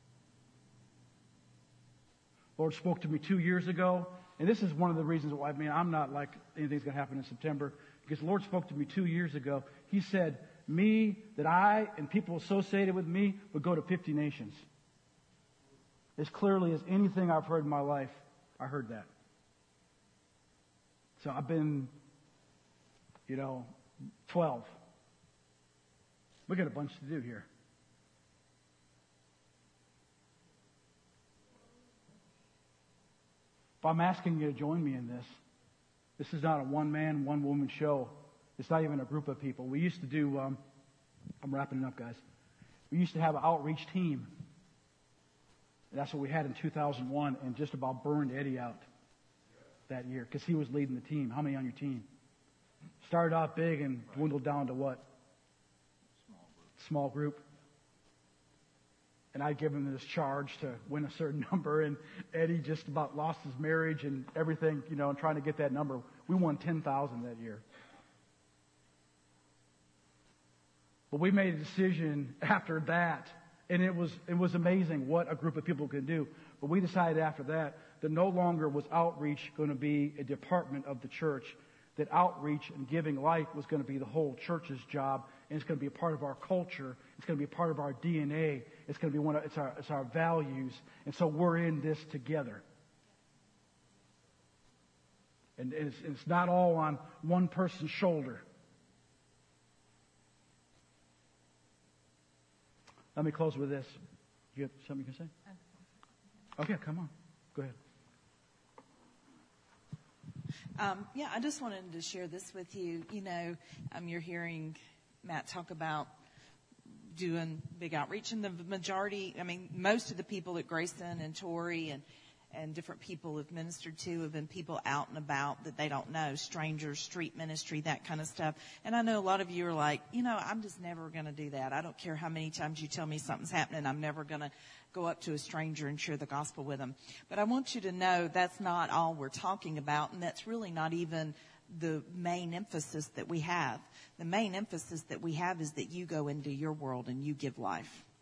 Lord spoke to me two years ago, and this is one of the reasons why, I mean, I'm not like anything's going to happen in September, because the Lord spoke to me two years ago. He said, me, that I and people associated with me would go to fifty nations. As clearly as anything I've heard in my life, I heard that. So I've been, you know, twelve. We got a bunch to do here. But I'm asking you to join me in this. This is not a one-man, one-woman show. It's not even a group of people. We used to do, um, I'm wrapping it up, guys. We used to have an outreach team. That's what we had in two thousand one, and just about burned Eddie out that year because he was leading the team. How many on your team? Started out big and dwindled down to what? Small group. Small group. And I'd given him this charge to win a certain number, and Eddie just about lost his marriage and everything, you know, and trying to get that number. We won ten thousand that year. But we made a decision after that, and it was it was amazing what a group of people could do. But we decided after that that no longer was outreach going to be a department of the church, that outreach and giving life was going to be the whole church's job, and it's going to be a part of our culture. It's going to be a part of our D N A. It's going to be one of it's our it's our values, and so we're in this together. And it's, it's not all on one person's shoulder. Let me close with this. You have something you can say? Okay, come on. Go ahead. Um, yeah, I just wanted to share this with you. You know, um, you're hearing Matt talk about doing big outreach, and the majority, I mean, most of the people that Grayson and Tori and and different people have ministered to have been people out and about that they don't know, strangers, street ministry, that kind of stuff. And I know a lot of you are like, you know, I'm just never going to do that. I don't care how many times you tell me something's happening. I'm never going to go up to a stranger and share the gospel with them. But I want you to know that's not all we're talking about, and that's really not even the main emphasis that we have. The main emphasis that we have is that you go into your world and you give life.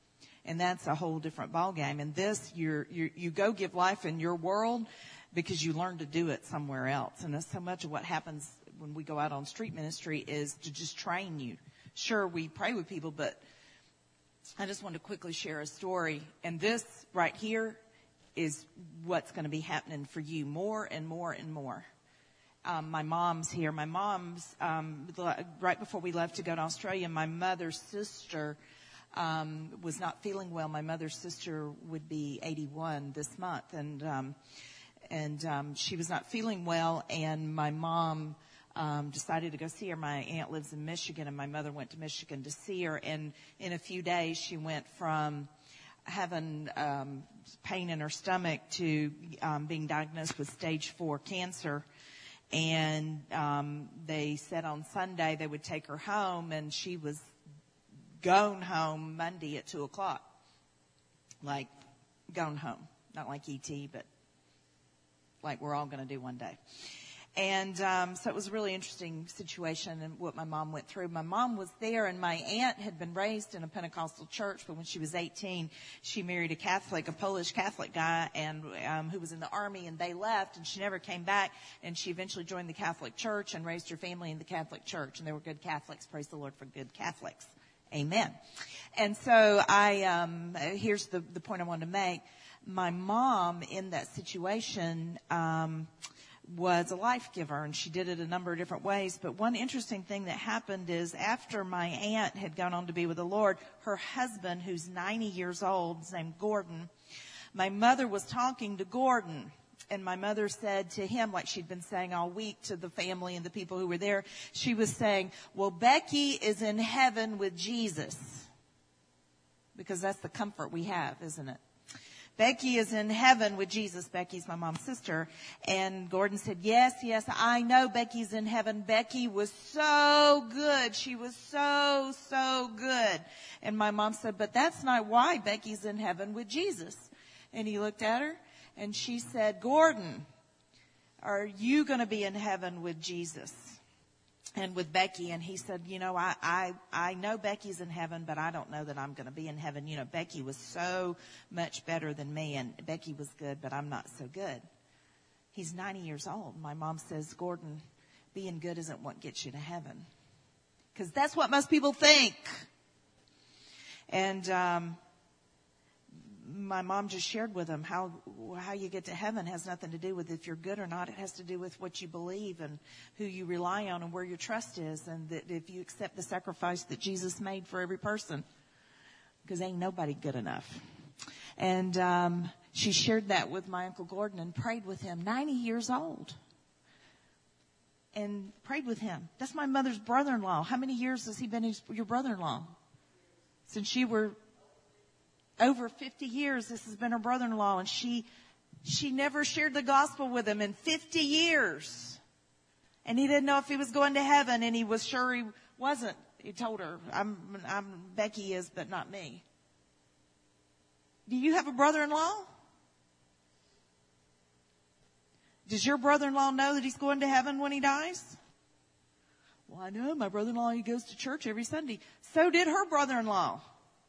And that's a whole different ballgame. And this, you're, you're, you go give life in your world because you learn to do it somewhere else. And that's so much of what happens when we go out on street ministry is to just train you. Sure, we pray with people, but I just want to quickly share a story. And this right here is what's going to be happening for you more and more and more. Um, my mom's here. My mom's, um, right before we left to go to Australia, my mother's sister um, was not feeling well. My mother's sister would be eighty-one this month, and um, and um, she was not feeling well, and my mom um, decided to go see her. My aunt lives in Michigan, and my mother went to Michigan to see her, and in a few days she went from having um, pain in her stomach to um, being diagnosed with stage four cancer. And um, they said on Sunday they would take her home, and she was gone home Monday at two o'clock. Like, gone home. Not like E T, but like we're all going to do one day. And um, so it was a really interesting situation and what my mom went through. My mom was there, and my aunt had been raised in a Pentecostal church, but when she was eighteen, she married a Catholic, a Polish Catholic guy, and um, who was in the army, and they left, and she never came back, and she eventually joined the Catholic Church and raised her family in the Catholic Church, and they were good Catholics. Praise the Lord for good Catholics. Amen. And so I, um, here's the, the point I wanted to make. My mom in that situation, um, was a life giver, and she did it a number of different ways. But one interesting thing that happened is after my aunt had gone on to be with the Lord, her husband, who's ninety years old, is named Gordon, my mother was talking to Gordon, and my mother said to him, like she'd been saying all week to the family and the people who were there, she was saying, well, Becky is in heaven with Jesus. Because that's the comfort we have, isn't it? Becky is in heaven with Jesus. Becky's my mom's sister. And Gordon said, yes, yes, I know Becky's in heaven. Becky was so good. She was so, so good. And my mom said, but that's not why Becky's in heaven with Jesus. And he looked at her and she said, Gordon, are you going to be in heaven with Jesus and with Becky? And he said, you know, I, I, I know Becky's in heaven, but I don't know that I'm going to be in heaven. You know, Becky was so much better than me, and Becky was good, but I'm not so good. He's ninety years old. My mom says, Gordon, being good isn't what gets you to heaven. Because that's what most people think. And, um, my mom just shared with him how how you get to heaven has nothing to do with if you're good or not. It has to do with what you believe and who you rely on and where your trust is, and that if you accept the sacrifice that Jesus made for every person, because ain't nobody good enough. And um, she shared that with my Uncle Gordon and prayed with him, ninety years old, and prayed with him. That's my mother's brother-in-law. How many years has he been his, your brother-in-law? Since you were over fifty years, this has been her brother-in-law, and she she never shared the gospel with him in fifty years. And he didn't know if he was going to heaven, and he was sure he wasn't. He told her, I'm, I'm Becky is, but not me. Do you have a brother-in-law? Does your brother-in-law know that he's going to heaven when he dies? Well, I know my brother-in-law, he goes to church every Sunday. So did her brother-in-law.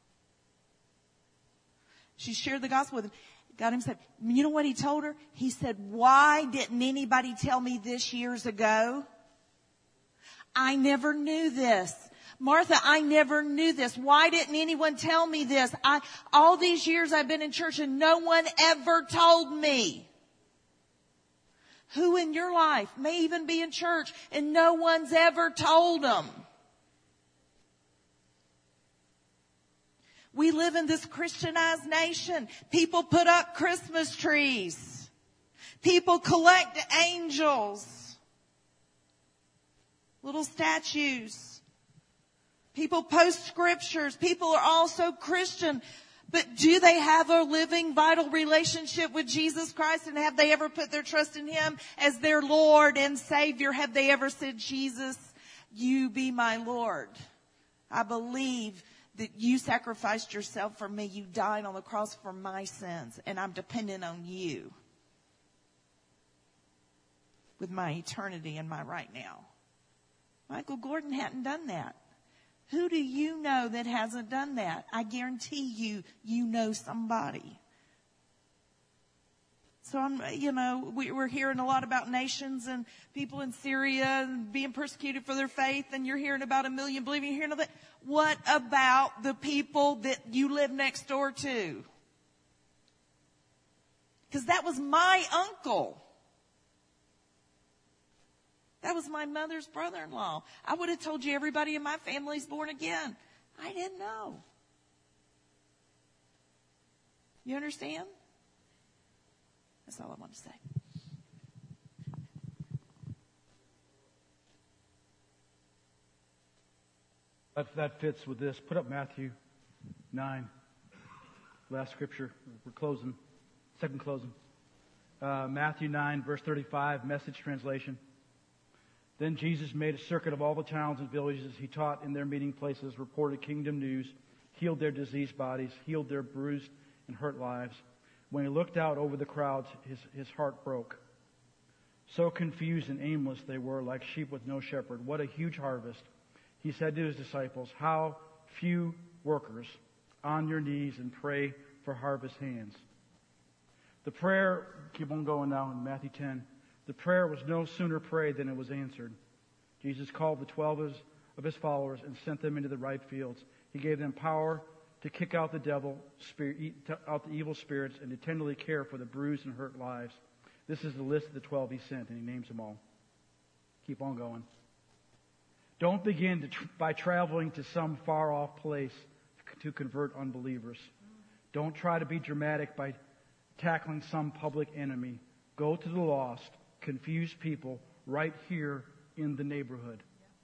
She shared the gospel with him. Got him said, you know what he told her? He said, why didn't anybody tell me this years ago? I never knew this. Martha, I never knew this. Why didn't anyone tell me this? I, all these years I've been in church and no one ever told me. Who in your life may even be in church and no one's ever told them? We live in this Christianized nation. People put up Christmas trees. People collect angels. Little statues. People post scriptures. People are also Christian. But do they have a living, vital relationship with Jesus Christ? And have they ever put their trust in Him as their Lord and Savior? Have they ever said, Jesus, you be my Lord? I believe that you sacrificed yourself for me. You died on the cross for my sins, and I'm dependent on you with my eternity and my right now. Michael Gordon hadn't done that. Who do you know that hasn't done that? I guarantee you, you know somebody. So I'm, you know, we, we're hearing a lot about nations and people in Syria and being persecuted for their faith, and you're hearing about a million believing. You're hearing about that. What about the people that you live next door to? Because that was my uncle. That was my mother's brother-in-law. I would have told you everybody in my family's born again. I didn't know. You understand? That's all I want to say. That, that fits with this. Put up Matthew nine. Last scripture. We're closing. Second closing. Uh, Matthew nine, verse thirty-five, Message translation. Then Jesus made a circuit of all the towns and villages. He taught in their meeting places, reported kingdom news, healed their diseased bodies, healed their bruised and hurt lives. When he looked out over the crowds, his, his heart broke. So confused and aimless they were, like sheep with no shepherd. What a huge harvest. He said to his disciples, how few workers, on your knees and pray for harvest hands. The prayer, keep on going now in Matthew ten. The prayer was no sooner prayed than it was answered. Jesus called the twelve of his followers and sent them into the ripe fields. He gave them power to kick out the devil, spirit, out the evil spirits, and to tenderly care for the bruised and hurt lives. This is the list of the twelve he sent, and he names them all. Keep on going. Don't begin to tr- by traveling to some far-off place to convert unbelievers. Don't try to be dramatic by tackling some public enemy. Go to the lost, confused people right here in the neighborhood.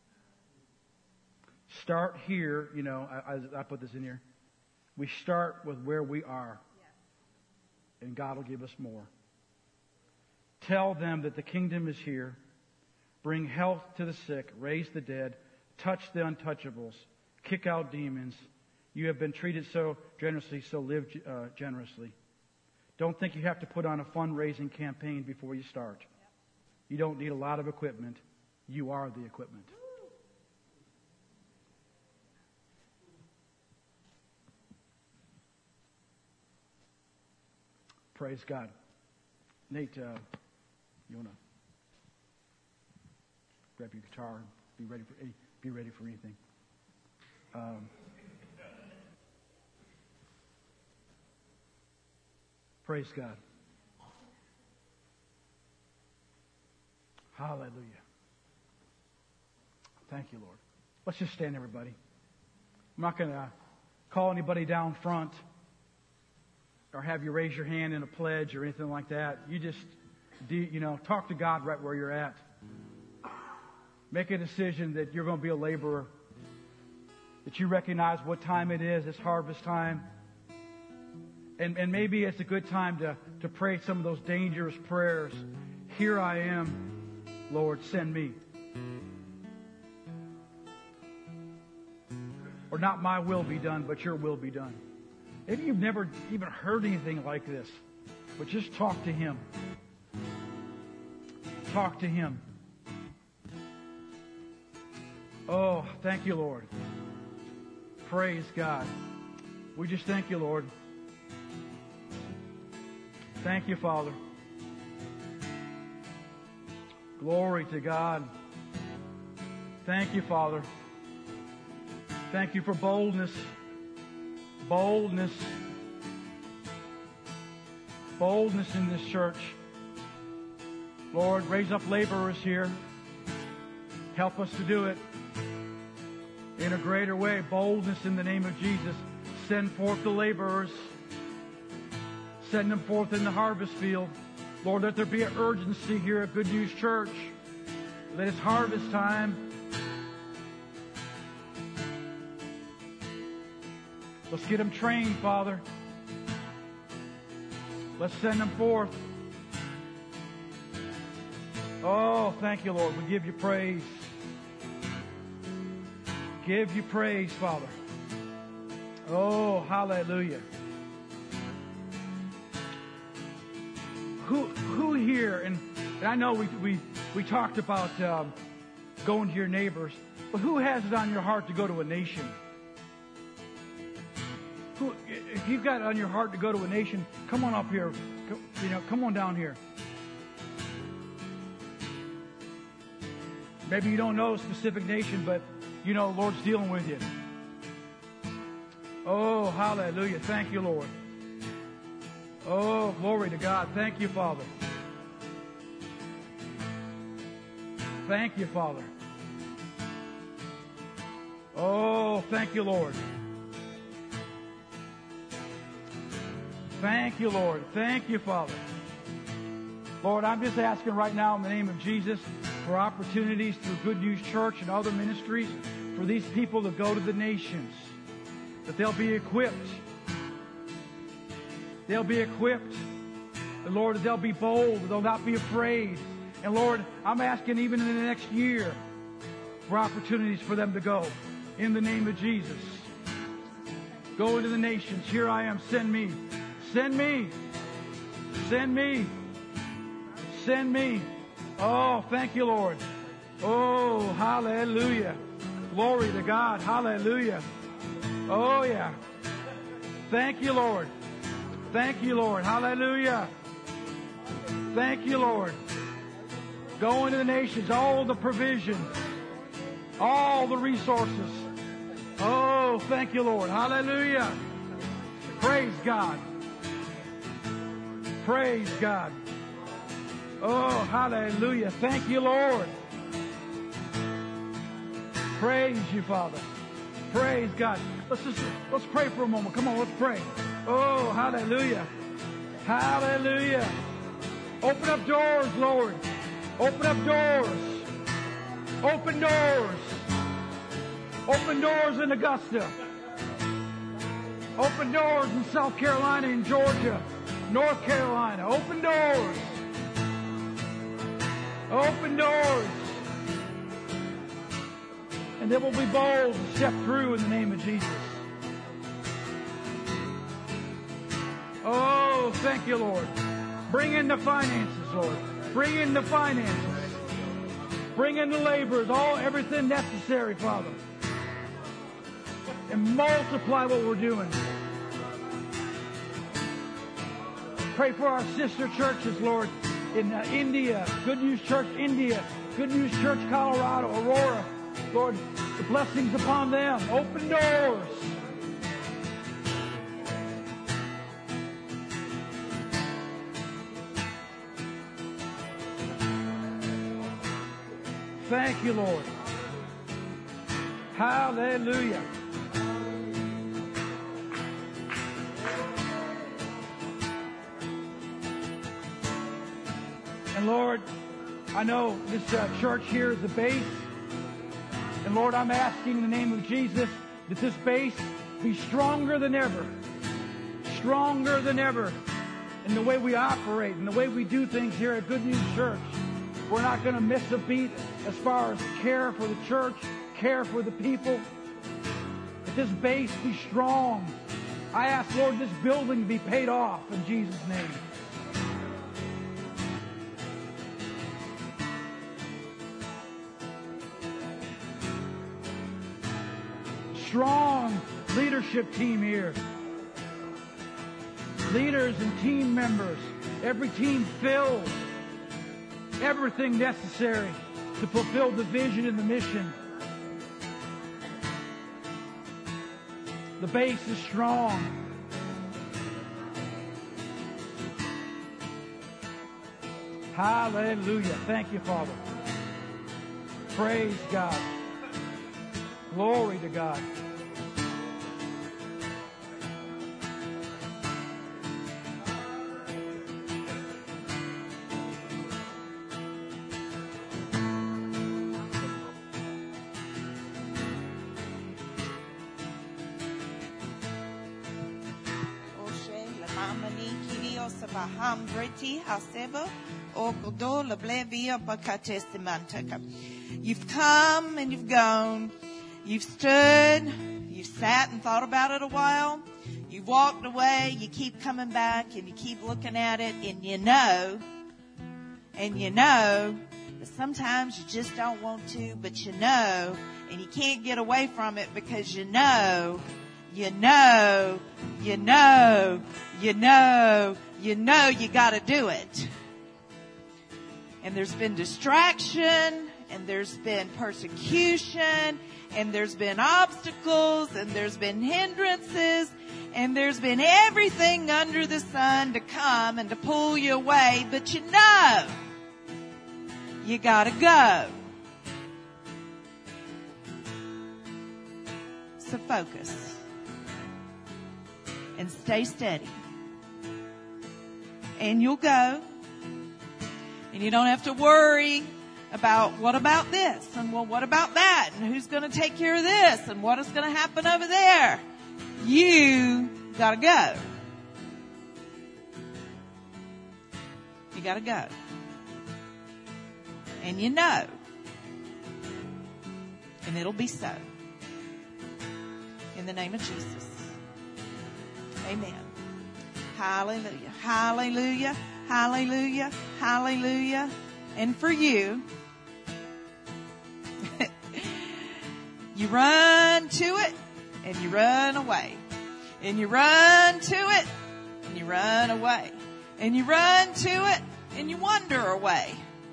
Start here, you know, I, I, I put this in here. We start with where we are, and God will give us more. Tell them that the kingdom is here. Bring health to the sick, raise the dead, touch the untouchables, kick out demons. You have been treated so generously, so live uh, generously. Don't think you have to put on a fundraising campaign before you start. You don't need a lot of equipment. You are the equipment. Praise God. Nate, uh, you want to grab your guitar and be ready for any, be ready for anything. Um, praise God. Hallelujah. Thank you, Lord. Let's just stand, everybody. I'm not going to call anybody down front or have you raise your hand in a pledge or anything like that. You just, do, you know, talk to God right where you're at. Make a decision that you're going to be a laborer, that you recognize what time it is. It's harvest time. And, and maybe it's a good time to, to pray some of those dangerous prayers. Here I am, Lord, send me. Or not my will be done, but your will be done. Maybe you've never even heard anything like this, but just talk to Him. Talk to Him. Oh, thank you, Lord. Praise God. We just thank you, Lord. Thank you, Father. Glory to God. Thank you, Father. Thank you for boldness. Boldness. Boldness in this church. Lord, raise up laborers here. Help us to do it in a greater way. Boldness in the name of Jesus. Send forth the laborers. Send them forth in the harvest field. Lord, let there be an urgency here at Good News Church. That it's harvest time. Let's get them trained, Father. Let's send them forth. Oh, thank you, Lord. We give you praise. Give you praise, Father. Oh, hallelujah. Who who here, and, and I know we we, we talked about um, going to your neighbors, But who has it on your heart to go to a nation? Who, if you've got it on your heart to go to a nation, come on up here. You know, come on down here. Maybe you don't know a specific nation, but you know Lord's dealing with you. Oh, hallelujah. Thank you, Lord. Oh, glory to God. Thank you, Father. Thank you, Father. Oh, thank you, Lord. Thank you, Lord. Thank you, Father. Lord, I'm just asking right now in the name of Jesus for opportunities through Good News Church and other ministries for these people to go to the nations, that they'll be equipped. They'll be equipped. And Lord, that they'll be bold. They'll not be afraid. And Lord, I'm asking even in the next year for opportunities for them to go. In the name of Jesus. Go into the nations. Here I am. Send me. Send me. Send me. Send me. Oh, thank you, Lord. Oh, hallelujah. Glory to God. Hallelujah. Oh, yeah. Thank you, Lord. Thank you, Lord. Hallelujah. Thank you, Lord. Go into the nations, all the provision, all the resources. Oh, thank you, Lord. Hallelujah. Praise God. Praise God. Oh, hallelujah. Thank you, Lord. Praise you, Father. Praise God. Let's just, let's pray for a moment. Come on, let's pray. Oh, hallelujah. Hallelujah. Open up doors, Lord. Open up doors. Open doors. Open doors in Augusta. Open doors in South Carolina and Georgia, North Carolina. Open doors. Open doors. And they will be bold to step through in the name of Jesus. Oh, thank you, Lord. Bring in the finances, Lord. Bring in the finances. Bring in the laborers, all everything necessary, Father. And multiply what we're doing. Pray for our sister churches, Lord, in uh, India, Good News Church India, Good News Church Colorado, Aurora. Lord, the blessings upon them. Open doors. Thank you, Lord. Hallelujah. And Lord, I know this uh, church here is the base. And Lord, I'm asking in the name of Jesus that this base be stronger than ever. Stronger than ever in the way we operate, in the way we do things here at Good News Church. We're not going to miss a beat as far as care for the church, care for the people. That this base be strong. I ask, Lord, this building be paid off in Jesus' name. Strong leadership team here. Leaders and team members. Every team filled. Everything necessary to fulfill the vision and the mission. The base is strong. Hallelujah. Thank you, Father. Praise God. Glory to God. You've come and you've gone. You've stood, you've sat and thought about it a while. You've walked away, you keep coming back and you keep looking at it, and you know, and you know that sometimes you just don't want to, but you know and you can't get away from it because you know, you know, you know, you know, you know you got to do it. And there's been distraction, and there's been persecution, and there's been obstacles, and there's been hindrances, and there's been everything under the sun to come and to pull you away, but you know, you gotta go. So focus and stay steady, and you'll go, and you don't have to worry about what about this, and well, what about that, and who's going to take care of this, and what is going to happen over there. You gotta go. You gotta go. And you know. And it'll be so. In the name of Jesus. Amen. Hallelujah. Hallelujah. Hallelujah. Hallelujah. And for you, you run to it and you run away. And you run to it and you run away. And you run to it and you wander away.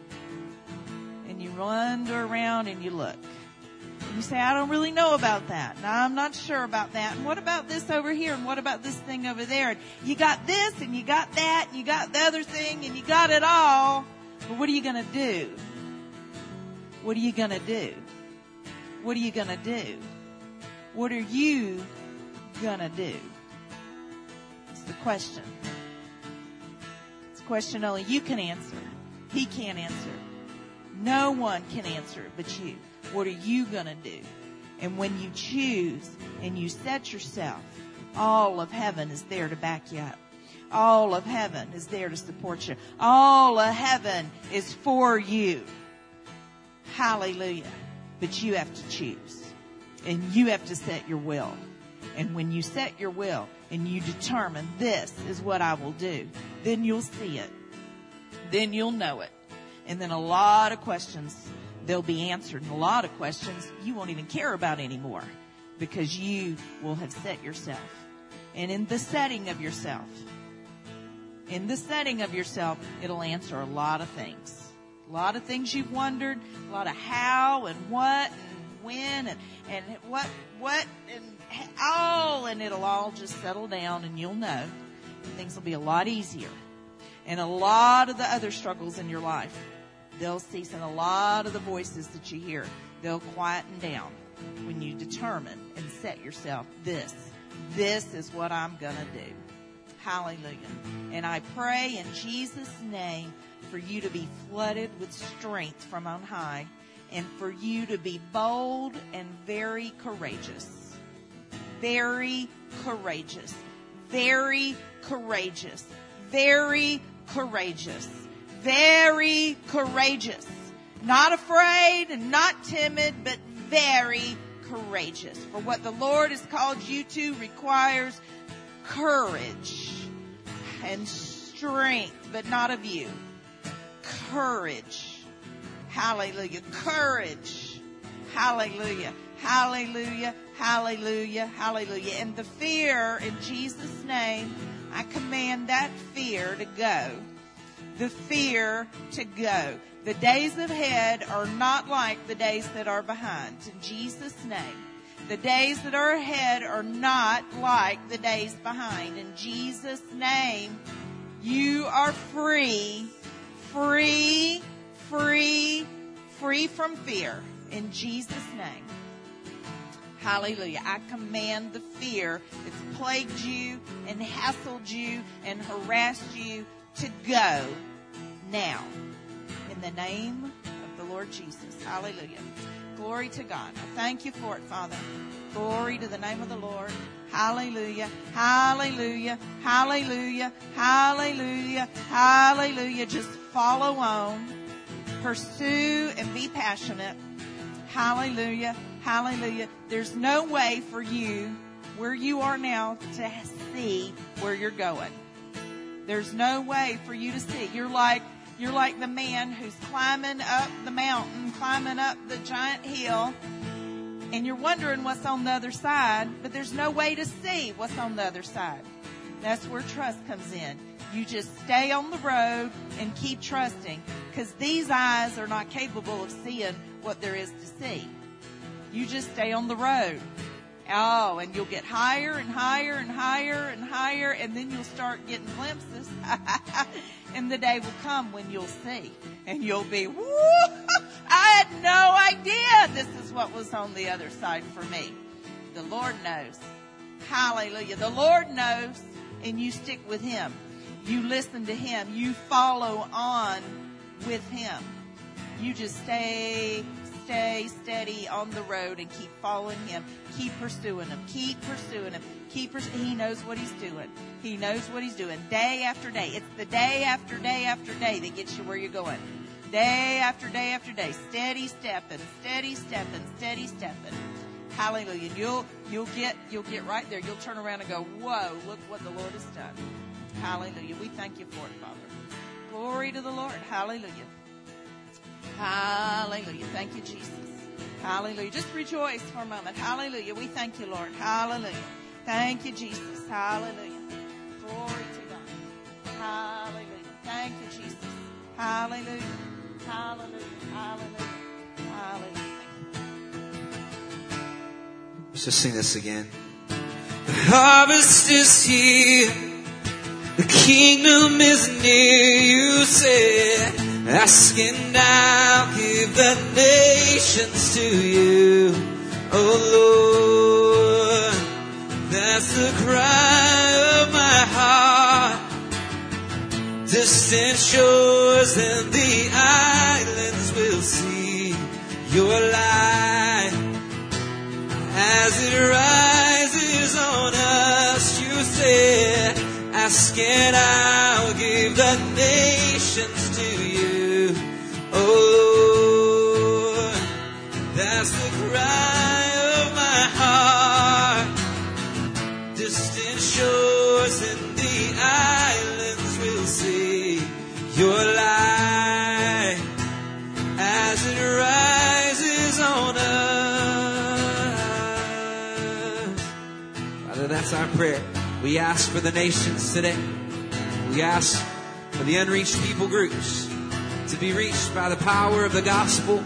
And you wander around and you look. And you say, I don't really know about that. No, I'm not sure about that. And what about this over here? And what about this thing over there? And you got this and you got that and you got the other thing and you got it all. But what are you going to do? What are you going to do? What are you going to do? What are you going to do? It's the question. It's a question only you can answer. He can't answer. No one can answer but you. What are you going to do? And when you choose and you set yourself, all of heaven is there to back you up. All of heaven is there to support you. All of heaven is for you. Hallelujah. But you have to choose. And you have to set your will. And when you set your will and you determine this is what I will do, then you'll see it. Then you'll know it. And then a lot of questions, they'll be answered. And a lot of questions you won't even care about anymore because you will have set yourself. And in the setting of yourself, in the setting of yourself, it'll answer a lot of things. A lot of things you've wondered, a lot of how and what and when and, and what, what and all, and it'll all just settle down and you'll know. Things will be a lot easier. And a lot of the other struggles in your life, they'll cease, and a lot of the voices that you hear, they'll quieten down when you determine and set yourself, this, this is what I'm going to do. Hallelujah. And I pray in Jesus' name for you to be flooded with strength from on high and for you to be bold and very courageous. Very courageous. Very courageous. Very courageous. Very courageous. Not afraid and not timid, but very courageous. For what the Lord has called you to requires courage and strength, but not of you. Courage. Hallelujah. Courage. Hallelujah. Hallelujah. Hallelujah. Hallelujah. And the fear, in Jesus' name, I command that fear to go. The fear to go. The days ahead are not like the days that are behind. In Jesus' name. The days that are ahead are not like the days behind. In Jesus' name, you are free, free, free, free from fear. In Jesus' name. Hallelujah. I command the fear that's plagued you and hassled you and harassed you to go now. In the name of the Lord Jesus. Hallelujah. Glory to God. I thank you for it, Father. Glory to the name of the Lord. Hallelujah. Hallelujah. Hallelujah. Hallelujah. Hallelujah. Just follow on. Pursue and be passionate. Hallelujah. Hallelujah. There's no way for you where you are now to see where you're going. There's no way for you to see. You're like You're like the man who's climbing up the mountain, climbing up the giant hill, and you're wondering what's on the other side, but there's no way to see what's on the other side. That's where trust comes in. You just stay on the road and keep trusting, because these eyes are not capable of seeing what there is to see. You just stay on the road. Oh, and you'll get higher and higher and higher and higher, and then you'll start getting glimpses. And the day will come when you'll see, and you'll be, woo, I had no idea this is what was on the other side for me. The Lord knows. Hallelujah. The Lord knows, and you stick with Him. You listen to Him. You follow on with Him. You just stay, stay steady on the road and keep following Him. Keep pursuing Him. Keep pursuing Him. Keep pers- He knows what He's doing. He knows what He's doing. Day after day. It's the day after day after day that gets you where you're going. Day after day after day. Steady stepping, steady stepping, steady stepping. Hallelujah. You'll, you'll get, you'll get right there. You'll turn around and go, whoa, look what the Lord has done. Hallelujah. We thank you for it, Father. Glory to the Lord. Hallelujah. Hallelujah. Thank you, Jesus. Hallelujah. Just rejoice for a moment. Hallelujah. We thank you, Lord. Hallelujah. Thank you, Jesus. Hallelujah. Glory to God. Hallelujah. Thank you, Jesus. Hallelujah. Hallelujah. Hallelujah. Hallelujah. Let's just sing this again. The harvest is here. The kingdom is near. You said, ask and I'll give the nations to you. Oh Lord, that's the cry of my heart. Distant shores and the islands will see your light as it rises on us. You said, ask and I'll give the nations to you. Oh Lord, that's the cry of my heart. Distant shores and the islands will see your light as it rises on us. Father, that's our prayer. We ask for the nations today. We ask for the unreached people groups to be reached by the power of the gospel.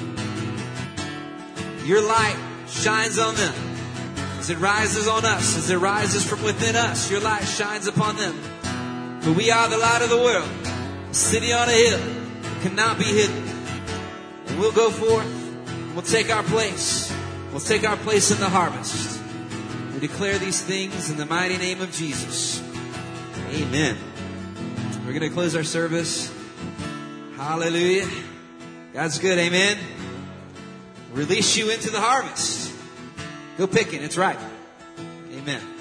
Your light shines on them as it rises on us, as it rises from within us. Your light shines upon them. For we are the light of the world, a city on a hill cannot be hidden. And we'll go forth, and we'll take our place. We'll take our place in the harvest. We declare these things in the mighty name of Jesus. Amen. We're going to close our service. Hallelujah. God's good. Amen. Release you into the harvest. Go picking. It's right. Amen.